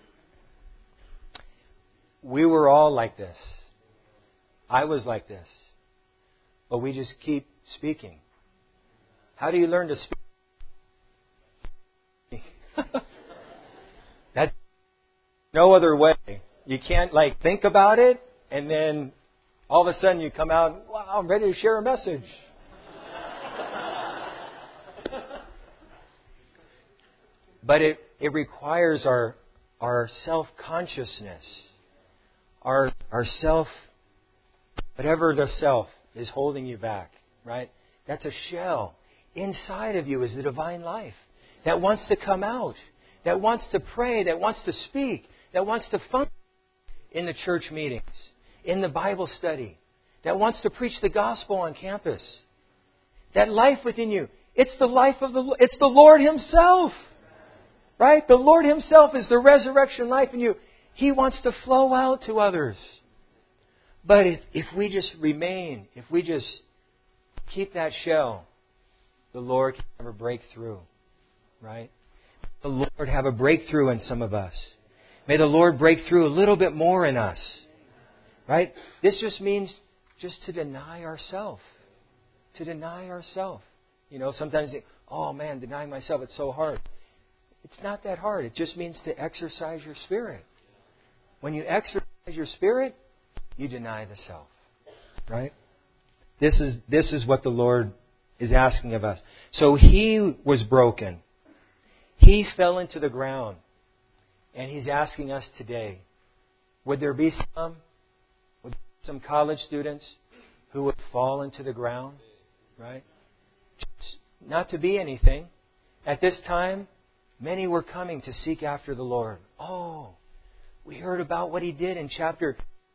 [SPEAKER 1] We were all like this. I was like this. But we just keep speaking. How do you learn to speak? That's no other way. You can't think about it and then all of a sudden you come out, wow, I'm ready to share a message. But it requires our self-consciousness, our self, whatever the self is holding you back, right? That's a shell. Inside of you is the divine life that wants to come out, that wants to pray, that wants to speak, that wants to function in the church meetings, in the Bible study, that wants to preach the gospel on campus. That life within you, it's the life of it's the Lord Himself. Right? The Lord Himself is the resurrection life in you. He wants to flow out to others. But if we just remain, if we just keep that shell, the Lord can never break through. Right? The Lord have a breakthrough in some of us. May the Lord break through a little bit more in us. Right? This just means just to deny ourselves. To deny ourselves. You know, sometimes you think, oh man, denying myself, it's so hard. It's not that hard. It just means to exercise your spirit. When you exercise your spirit, you deny the self. Right? This is what the Lord is asking of us. So He was broken. He fell into the ground. And He's asking us today, would there be some college students who would fall into the ground? Right? Just not to be anything. At this time, many were coming to seek after the Lord. Oh, we heard about what He did in chapter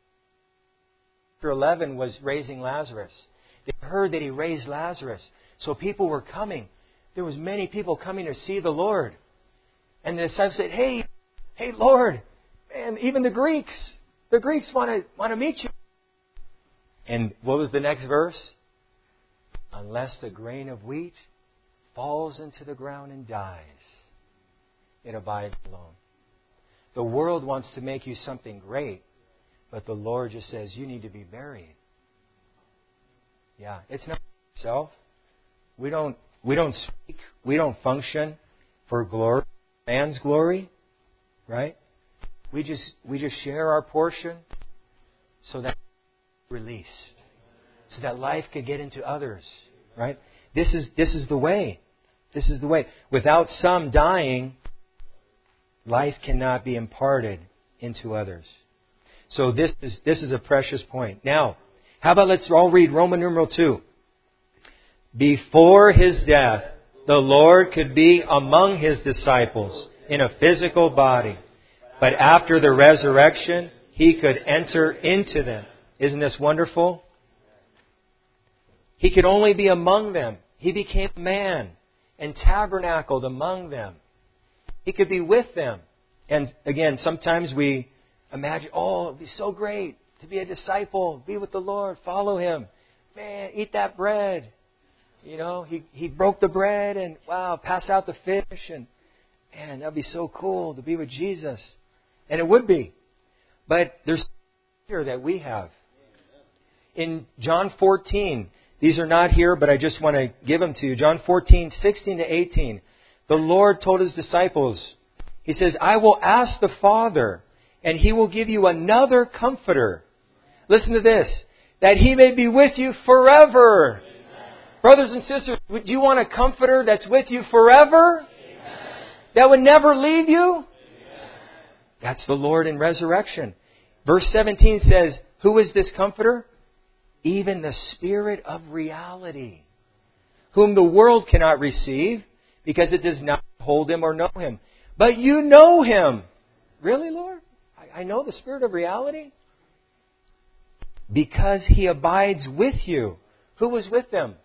[SPEAKER 1] 11 was raising Lazarus. They heard that He raised Lazarus. So people were coming. There was many people coming to see the Lord. And the disciples said, Hey Lord, man, even the Greeks want to meet you. And what was the next verse? Unless the grain of wheat falls into the ground and dies, it abides alone. The world wants to make you something great, but the Lord just says you need to be buried. Yeah, it's not yourself. We don't speak. We don't function for glory, man's glory, right? We just share our portion so that released, so that life could get into others, right? This is the way. This is the way. Without some dying, life cannot be imparted into others. So this is a precious point. Now, how about let's all read Roman numeral 2. Before His death, the Lord could be among His disciples in a physical body. But after the resurrection, He could enter into them. Isn't this wonderful? He could only be among them. He became man and tabernacled among them. He could be with them. And again, sometimes we imagine, oh, it would be so great to be a disciple, be with the Lord, follow Him. Man, eat that bread. You know, He broke the bread and, wow, pass out the fish. And, man, that would be so cool to be with Jesus. And it would be. But there's here that we have. In John 14, these are not here, but I just want to give them to you. John 14, 16 to 18. The Lord told His disciples, He says, I will ask the Father, and He will give you another comforter. Listen to this. That He may be with you forever. Amen. Brothers and sisters, would you want a comforter that's with you forever? Amen. That would never leave you? Amen. That's the Lord in resurrection. Verse 17 says, who is this comforter? Even the Spirit of reality, whom the world cannot receive, because it does not hold Him or know Him. But you know Him. Really, Lord? I know the Spirit of reality? Because He abides with you. Who was with them?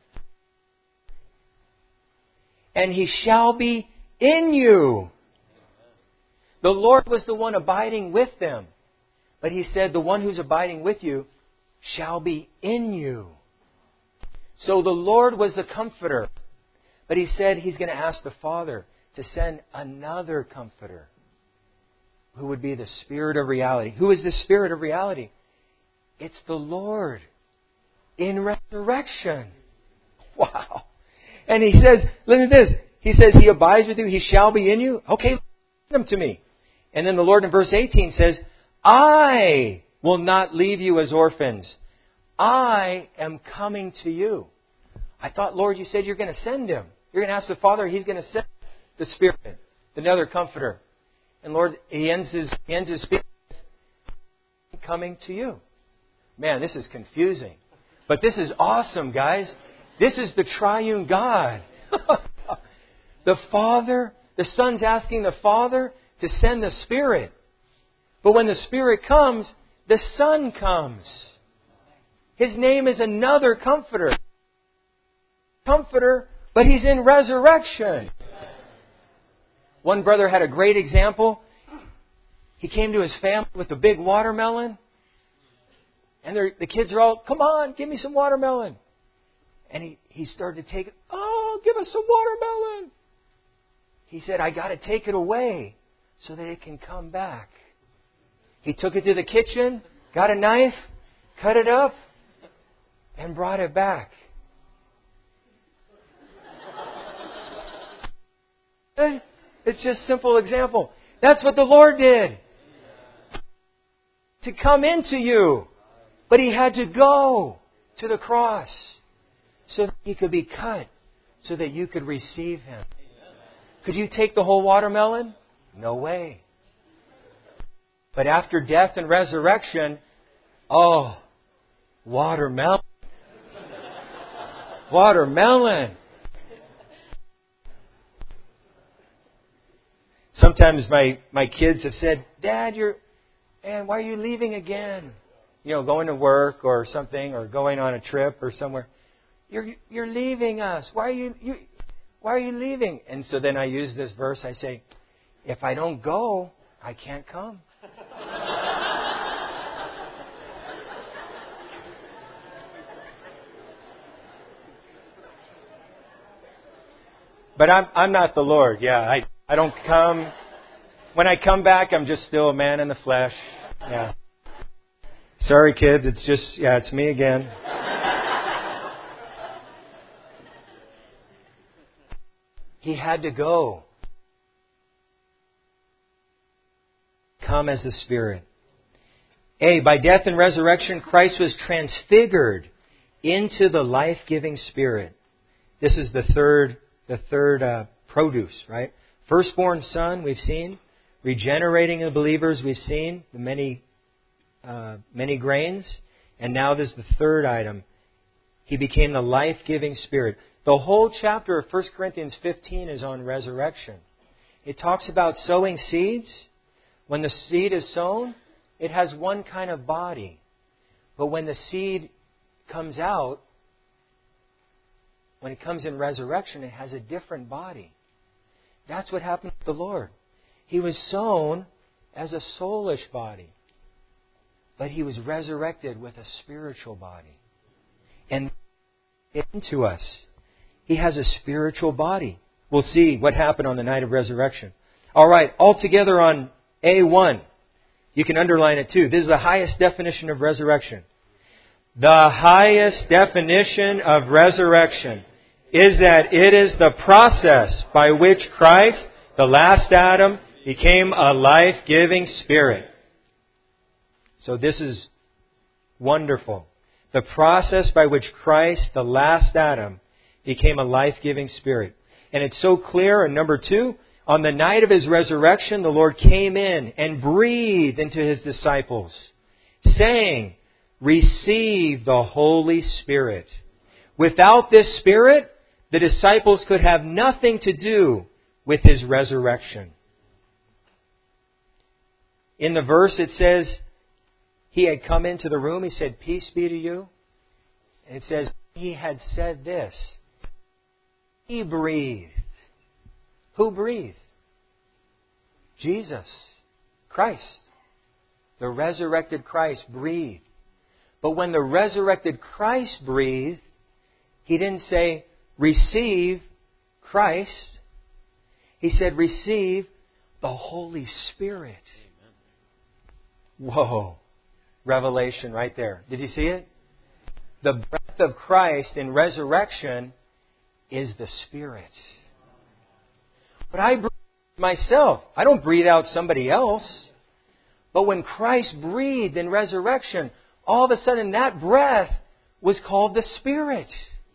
[SPEAKER 1] And He shall be in you. The Lord was the one abiding with them. But He said, the one who's abiding with you shall be in you. So the Lord was the comforter. But He said He's going to ask the Father to send another comforter who would be the Spirit of reality. Who is the Spirit of reality? It's the Lord in resurrection. Wow. And He says, listen to this. He says He abides with you. He shall be in you. Okay, send them to me. And then the Lord in verse 18 says, I will not leave you as orphans. I am coming to you. I thought, Lord, you said you're going to send Him. You're going to ask the Father, He's going to send the Spirit, another comforter. And Lord, He ends His speech coming to you. Man, this is confusing. But this is awesome, guys. This is the triune God. The Father, The Son's asking the Father to send the Spirit. But when the Spirit comes, the Son comes. His name is another Comforter. Comforter, but He's in resurrection. One brother had a great example. He came to his family with a big watermelon. And the kids are all, come on, give me some watermelon. And he started to take it. Oh, give us some watermelon. He said, I got to take it away so that it can come back. He took it to the kitchen, got a knife, cut it up, and brought it back. It's just a simple example. That's what the Lord did. To come into you. But He had to go to the cross so that He could be cut, so that you could receive Him. Could you take the whole watermelon? No way. But after death and resurrection, watermelon. Watermelon. Sometimes my kids have said, Dad, why are you leaving again? Going to work or something, or going on a trip or somewhere. You're leaving us. Why are you leaving? And so then I use this verse. I say, if I don't go, I can't come. But I'm not the Lord. Yeah, I don't come. When I come back, I'm just still a man in the flesh. Yeah. Sorry, kids. It's me again. He had to go. Come as the Spirit. By death and resurrection, Christ was transfigured into the life-giving Spirit. This is the third produce, right? Firstborn Son, we've seen. Regenerating the believers, we've seen. The many grains. And now this is the third item. He became the life-giving Spirit. The whole chapter of 1 Corinthians 15 is on resurrection. It talks about sowing seeds. When the seed is sown, it has one kind of body. But when the seed comes out, when it comes in resurrection, it has a different body. That's what happened with the Lord. He was sown as a soulish body. But He was resurrected with a spiritual body. And into us, He has a spiritual body. We'll see what happened on the night of resurrection. All right, all together on A1. You can underline it too. This is the highest definition of resurrection. The highest definition of resurrection is that it is the process by which Christ, the last Adam, became a life-giving Spirit. So this is wonderful. The process by which Christ, the last Adam, became a life-giving Spirit. And it's so clear in number 2, on the night of His resurrection, the Lord came in and breathed into His disciples, saying, receive the Holy Spirit. Without this Spirit, the disciples could have nothing to do with His resurrection. In the verse it says, He had come into the room, He said, peace be to you. And it says, He had said this. He breathed. Who breathed? Jesus. Christ. The resurrected Christ breathed. But when the resurrected Christ breathed, He didn't say, receive Christ. He said, receive the Holy Spirit. Whoa. Revelation right there. Did you see it? The breath of Christ in resurrection is the Spirit. But I breathe myself. I don't breathe out somebody else. But when Christ breathed in resurrection, all of a sudden that breath was called the Spirit.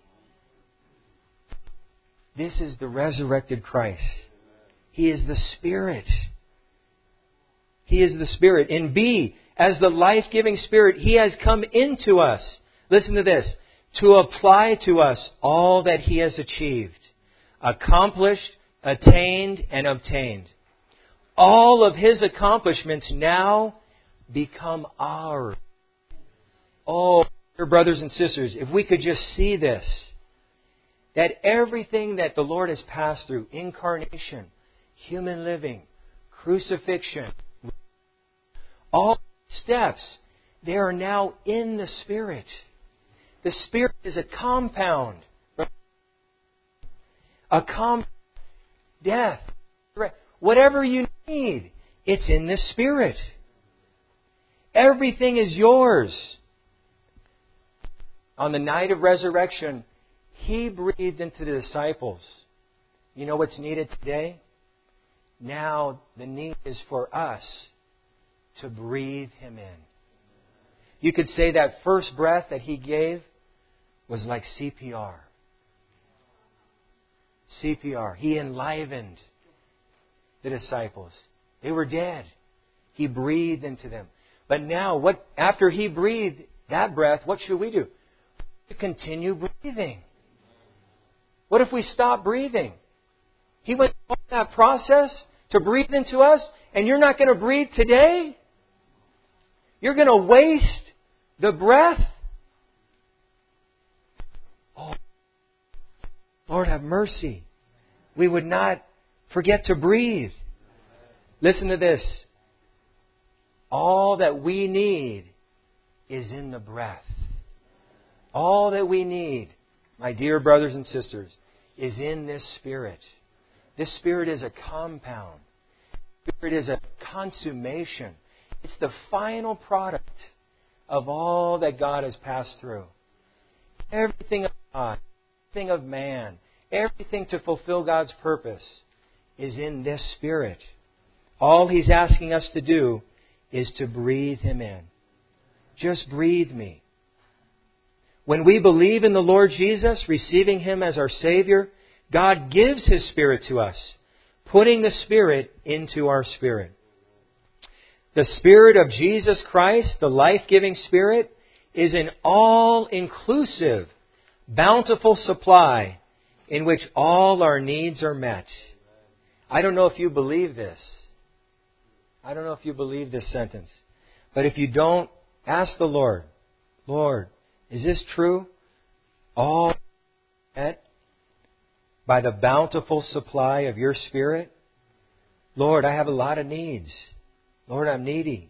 [SPEAKER 1] This is the resurrected Christ. He is the Spirit. He is the Spirit. In B, as the life-giving Spirit, He has come into us. Listen to this. To apply to us all that He has achieved, accomplished, attained, and obtained. All of His accomplishments now become ours. Oh, dear brothers and sisters, if we could just see this, that everything that the Lord has passed through, incarnation, human living, crucifixion, all steps, they are now in the Spirit. The Spirit is a compound. Death. Whatever you need, it's in the Spirit. Everything is yours. On the night of resurrection, He breathed into the disciples. You know what's needed today? Now the need is for us to breathe Him in. You could say that first breath that He gave was like CPR. CPR. He enlivened the disciples. They were dead. He breathed into them. But now, after He breathed that breath, what should we do? To continue breathing. What if we stop breathing? He went through that process to breathe into us, and you're not going to breathe today? You're going to waste the breath? Oh, Lord, have mercy. We would not forget to breathe. Listen to this. All that we need is in the breath. All that we need, my dear brothers and sisters, is in this Spirit. This Spirit is a compound. Spirit is a consummation. It's the final product of all that God has passed through. Everything of God, everything of man, everything to fulfill God's purpose is in this Spirit. All He's asking us to do is to breathe Him in. Just breathe me. When we believe in the Lord Jesus, receiving Him as our Savior, God gives His Spirit to us, putting the Spirit into our spirit. The Spirit of Jesus Christ, the life-giving Spirit, is an all-inclusive, bountiful supply in which all our needs are met. I don't know if you believe this. I don't know if you believe this sentence. But if you don't, ask the Lord, Lord, is this true? All met by the bountiful supply of your Spirit? Lord, I have a lot of needs. Lord, I'm needy.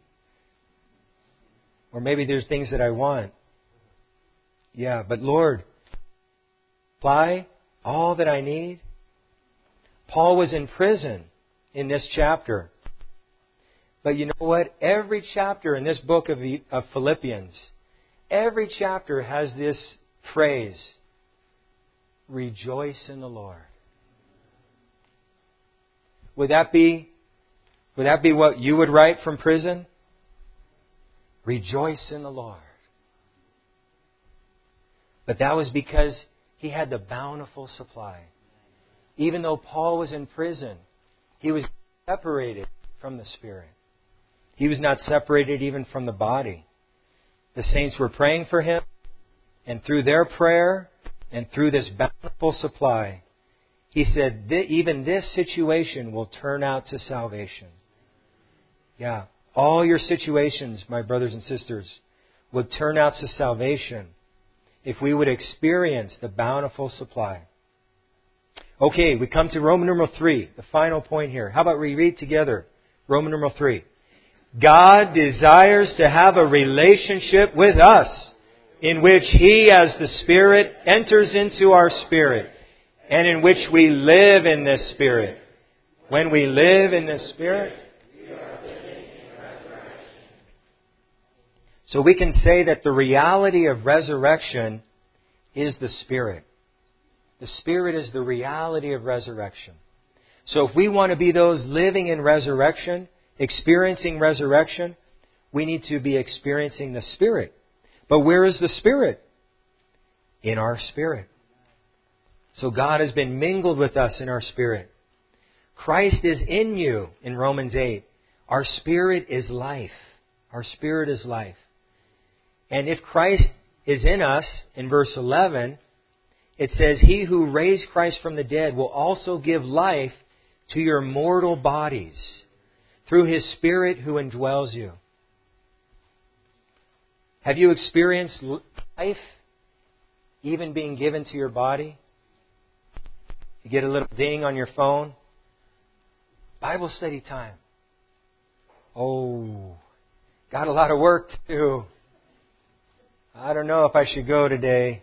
[SPEAKER 1] Or maybe there's things that I want. Yeah, but Lord, supply all that I need. Paul was in prison in this chapter. But you know what? Every chapter in this book of Philippians, every chapter has this phrase, rejoice in the Lord. Would that be what you would write from prison? Rejoice in the Lord. But that was because he had the bountiful supply. Even though Paul was in prison, he was separated from the Spirit. He was not separated even from the body. The saints were praying for him, and through their prayer and through this bountiful supply, he said, even this situation will turn out to salvation. Yeah, all your situations, my brothers and sisters, would turn out to salvation if we would experience the bountiful supply. Okay, we come to Roman numeral 3, the final point here. How about we read together Roman numeral 3? God desires to have a relationship with us in which He, as the Spirit, enters into our spirit and in which we live in this Spirit. When we live in this Spirit, we are living in resurrection. So we can say that the reality of resurrection is the Spirit. The Spirit is the reality of resurrection. So if we want to be those living in resurrection, experiencing resurrection, we need to be experiencing the Spirit. But where is the Spirit? In our spirit. So God has been mingled with us in our spirit. Christ is in you in Romans 8. Our spirit is life. Our spirit is life. And if Christ is in us, in verse 11, it says, He who raised Christ from the dead will also give life to your mortal bodies through His Spirit who indwells you. Have you experienced life even being given to your body? You get a little ding on your phone. Bible study time. Oh, got a lot of work to do. I don't know if I should go today.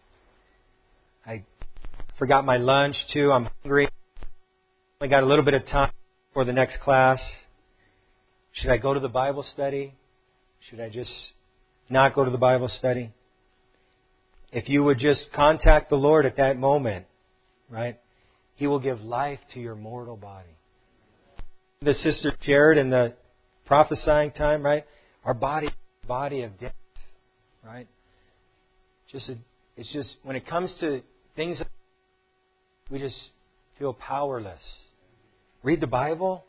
[SPEAKER 1] I forgot my lunch too. I'm hungry. I got a little bit of time for the next class. Should I go to the Bible study? Should I just not go to the Bible study? If you would just contact the Lord at that moment, right? He will give life to your mortal body. The sister shared in the prophesying time, right? Our body of death, right? It's just when it comes to things, we just feel powerless. Read the Bible.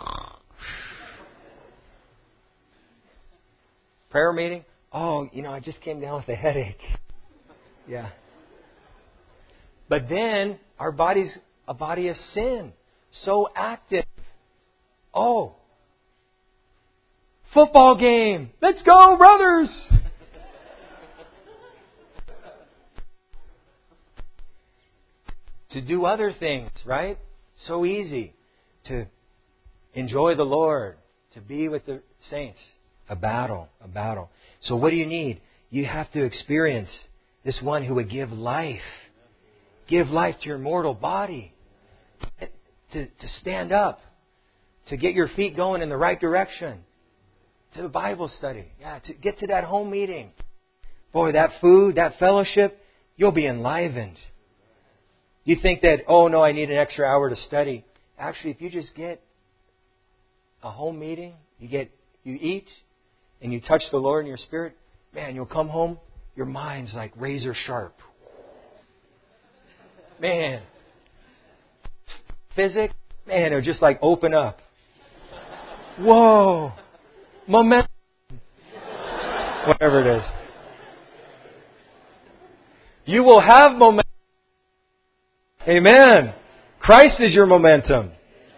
[SPEAKER 1] Prayer meeting. Oh, I just came down with a headache. Yeah. But then our body's a body of sin, so active. Oh, football game. Let's go, brothers. To do other things, right? So easy to enjoy the Lord, to be with the saints. A battle. So what do you need? You have to experience this one who would give life. Give life to your mortal body. To stand up. To get your feet going in the right direction. To the Bible study. Yeah, to get to that home meeting. Boy, that food, that fellowship, you'll be enlivened. You think that, oh no, I need an extra hour to study. Actually, if you just get a home meeting, you eat, and you touch the Lord in your spirit, man, you'll come home, your mind's like razor sharp. Man. Physics, man, it'll just like open up. Whoa. Momentum. Whatever it is. You will have momentum. Amen. Christ is your momentum.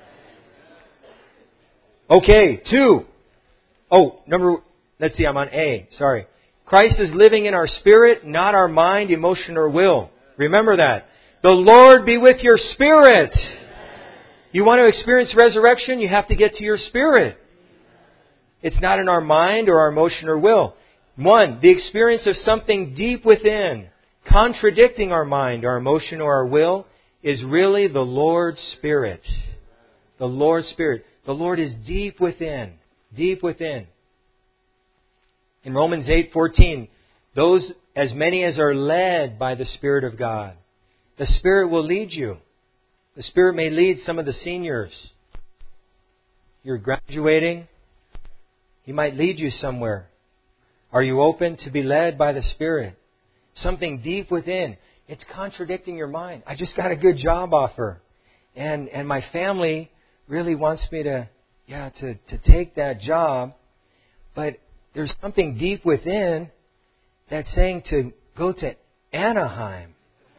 [SPEAKER 1] Okay, 2. Let's see, I'm on A. Sorry. Christ is living in our spirit, not our mind, emotion, or will. Remember that. The Lord be with your spirit. You want to experience resurrection, you have to get to your spirit. It's not in our mind or our emotion or will. 1, the experience of something deep within, contradicting our mind, our emotion, or our will, is really the Lord's Spirit. The Lord's Spirit. The Lord is deep within. Deep within. In Romans 8:14, those as many as are led by the Spirit of God. The Spirit will lead you. The Spirit may lead some of the seniors. You're graduating. He might lead you somewhere. Are you open to be led by the Spirit? Something deep within. It's contradicting your mind. I just got a good job offer. And my family really wants me to take that job. But there's something deep within that's saying to go to Anaheim.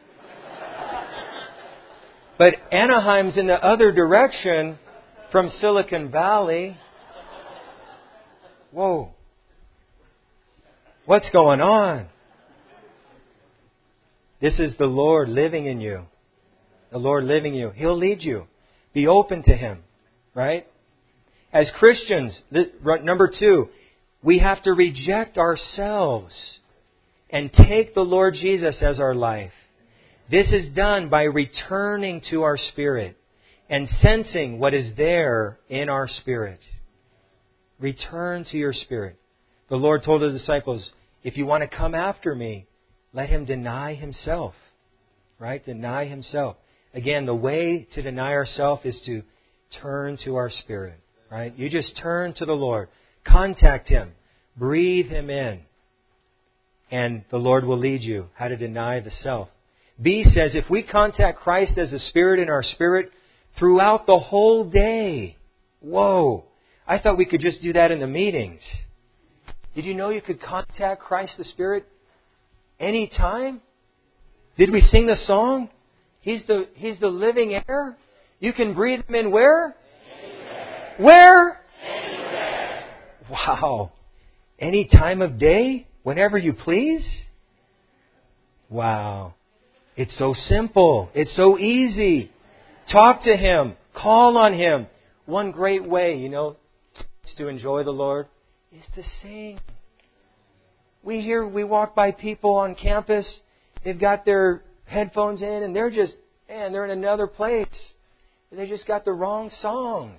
[SPEAKER 1] But Anaheim's in the other direction from Silicon Valley. Whoa. What's going on? This is the Lord living in you. The Lord living in you. He'll lead you. Be open to Him. Right? As Christians, number 2, we have to reject ourselves and take the Lord Jesus as our life. This is done by returning to our spirit and sensing what is there in our spirit. Return to your spirit. The Lord told His disciples, if you want to come after me, let Him deny Himself. Right? Deny Himself. Again, the way to deny ourselves is to turn to our spirit. Right? You just turn to the Lord. Contact Him. Breathe Him in. And the Lord will lead you how to deny the self. B says, if we contact Christ as a Spirit in our spirit throughout the whole day. Whoa. I thought we could just do that in the meetings. Did you know you could contact Christ the Spirit anytime? Did we sing the song? He's the living air. You can breathe them in where? Anywhere. Where? Anywhere. Wow. Any time of day? Whenever you please? Wow. It's so simple. It's so easy. Talk to Him. Call on Him. One great way, to enjoy the Lord is to sing. We walk by people on campus. They've got their headphones in and they're in another place. They just got the wrong songs.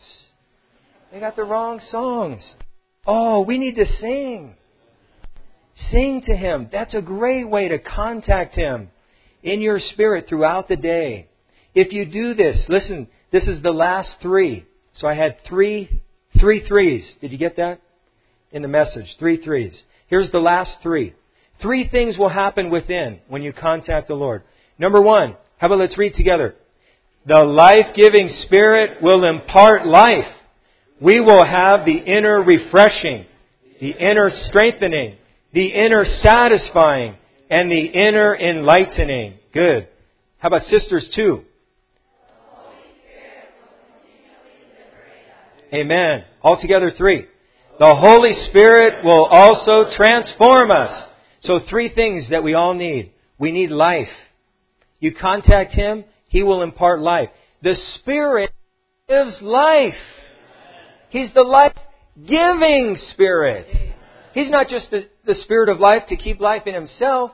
[SPEAKER 1] Oh, we need to sing. Sing to Him. That's a great way to contact Him in your spirit throughout the day. If you do this, listen, this is the last 3. So I had three threes. Did you get that? In the message, 3 threes. Here's the last 3. 3 things will happen within when you contact the Lord. Number 1, how about let's read together. The life-giving Spirit will impart life. We will have the inner refreshing, the inner strengthening, the inner satisfying, and the inner enlightening. Good. How about sisters 2? Amen. Altogether 3. The Holy Spirit will also transform us. So 3 things that we all need. We need life. You contact Him, He will impart life. The Spirit gives life. He's the life-giving Spirit. He's not just the Spirit of life to keep life in Himself.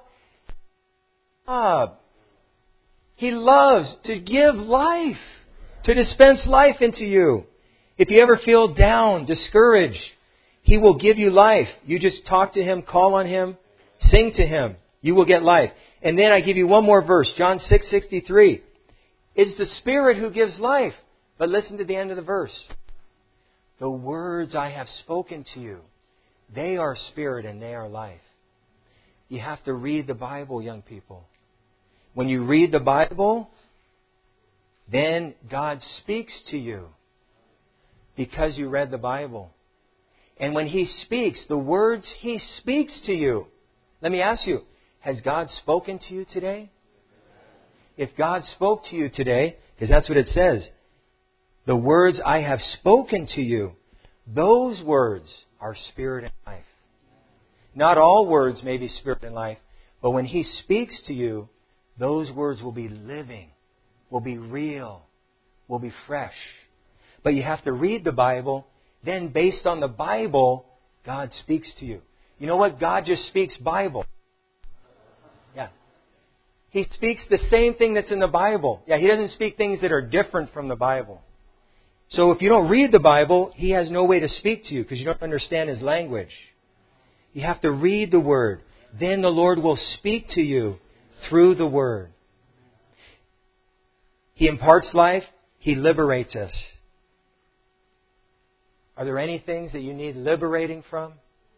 [SPEAKER 1] He loves to give life, to dispense life into you. If you ever feel down, discouraged, He will give you life. You just talk to Him, call on Him, sing to Him. You will get life. And then I give you one more verse, John 6:63. It's the Spirit who gives life. But listen to the end of the verse. The words I have spoken to you, they are spirit and they are life. You have to read the Bible, young people. When you read the Bible, then God speaks to you because you read the Bible. And when He speaks, the words He speaks to you. Let me ask you, has God spoken to you today? If God spoke to you today, because that's what it says, the words I have spoken to you, those words are spirit and life. Not all words may be spirit and life, but when He speaks to you, those words will be living, will be real, will be fresh. But you have to read the Bible. Then based on the Bible, God speaks to you. You know what? God just speaks Bible. Yeah. He speaks the same thing that's in the Bible. Yeah, He doesn't speak things that are different from the Bible. So if you don't read the Bible, He has no way to speak to you because you don't understand His language. You have to read the Word. Then the Lord will speak to you through the Word. He imparts life. He liberates us. Are there any things that you need liberating from?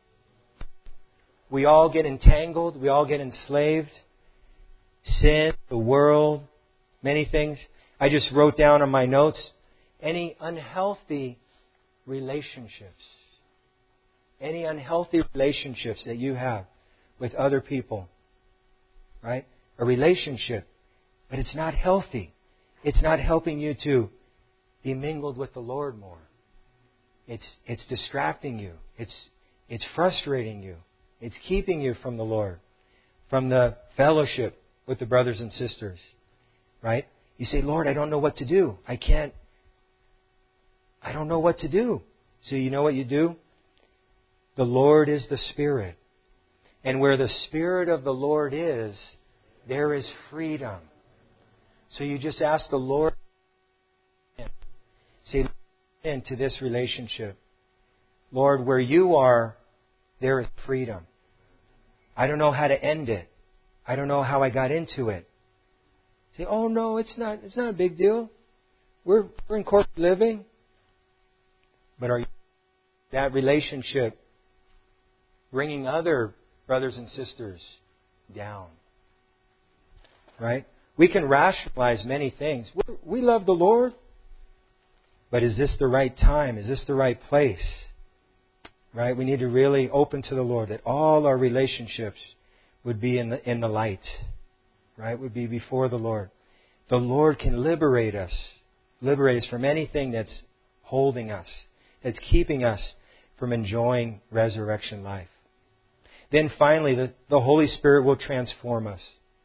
[SPEAKER 1] We all get entangled. We all get enslaved. Sin, the world, many things. I just wrote down on my notes, any unhealthy relationships. Any unhealthy relationships that you have with other people. Right? A relationship. But it's not healthy. It's not helping you to be mingled with the Lord more. It's distracting you. It's frustrating you. It's keeping you from the Lord, from the fellowship with the brothers and sisters. Right? You say, Lord, I don't know what to do. I don't know what to do. So you know what you do? The Lord is the Spirit. And where the Spirit of the Lord is, there is freedom. So you just ask the Lord, say, into this relationship. Lord, where You are, there is freedom. I don't know how to end it. I don't know how I got into it. Say, oh no, it's not a big deal. We're in corporate living. But are you that relationship bringing other brothers and sisters down? Right? We can rationalize many things. We love the Lord. But is this the right time? Is this the right place? Right? We need to really open to the Lord that all our relationships would be in the light. Right? Would be before the Lord. The Lord can liberate us. Liberate us from anything that's holding us, that's keeping us from enjoying resurrection life. Then finally, the Holy Spirit will transform us.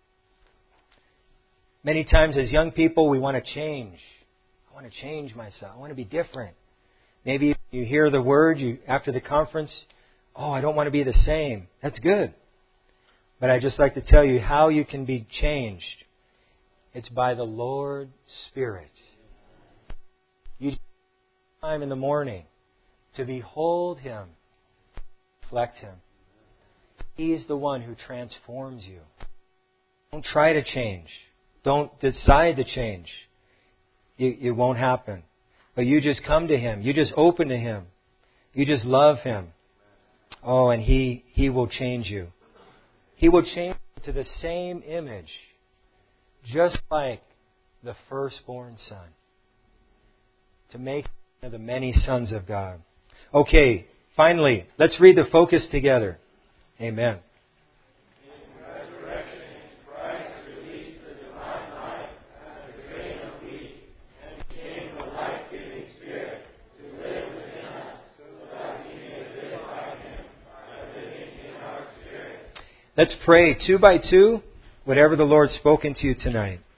[SPEAKER 1] Many times as young people, we want to change. I want to change myself. I want to be different. Maybe you hear the word after the conference, oh, I don't want to be the same. That's good. But I'd just like to tell you how you can be changed. It's by the Lord's Spirit. You take time in the morning to behold Him, reflect Him. He's the one who transforms you. Don't try to change. Don't decide to change. It won't happen. But you just come to Him. You just open to Him. You just love Him. Oh, and He will change you. He will change you to the same image, just like the firstborn Son, to make the many sons of God. Okay, finally, let's read the focus together. Amen. Let's pray 2 by 2, whatever the Lord's spoken to you tonight.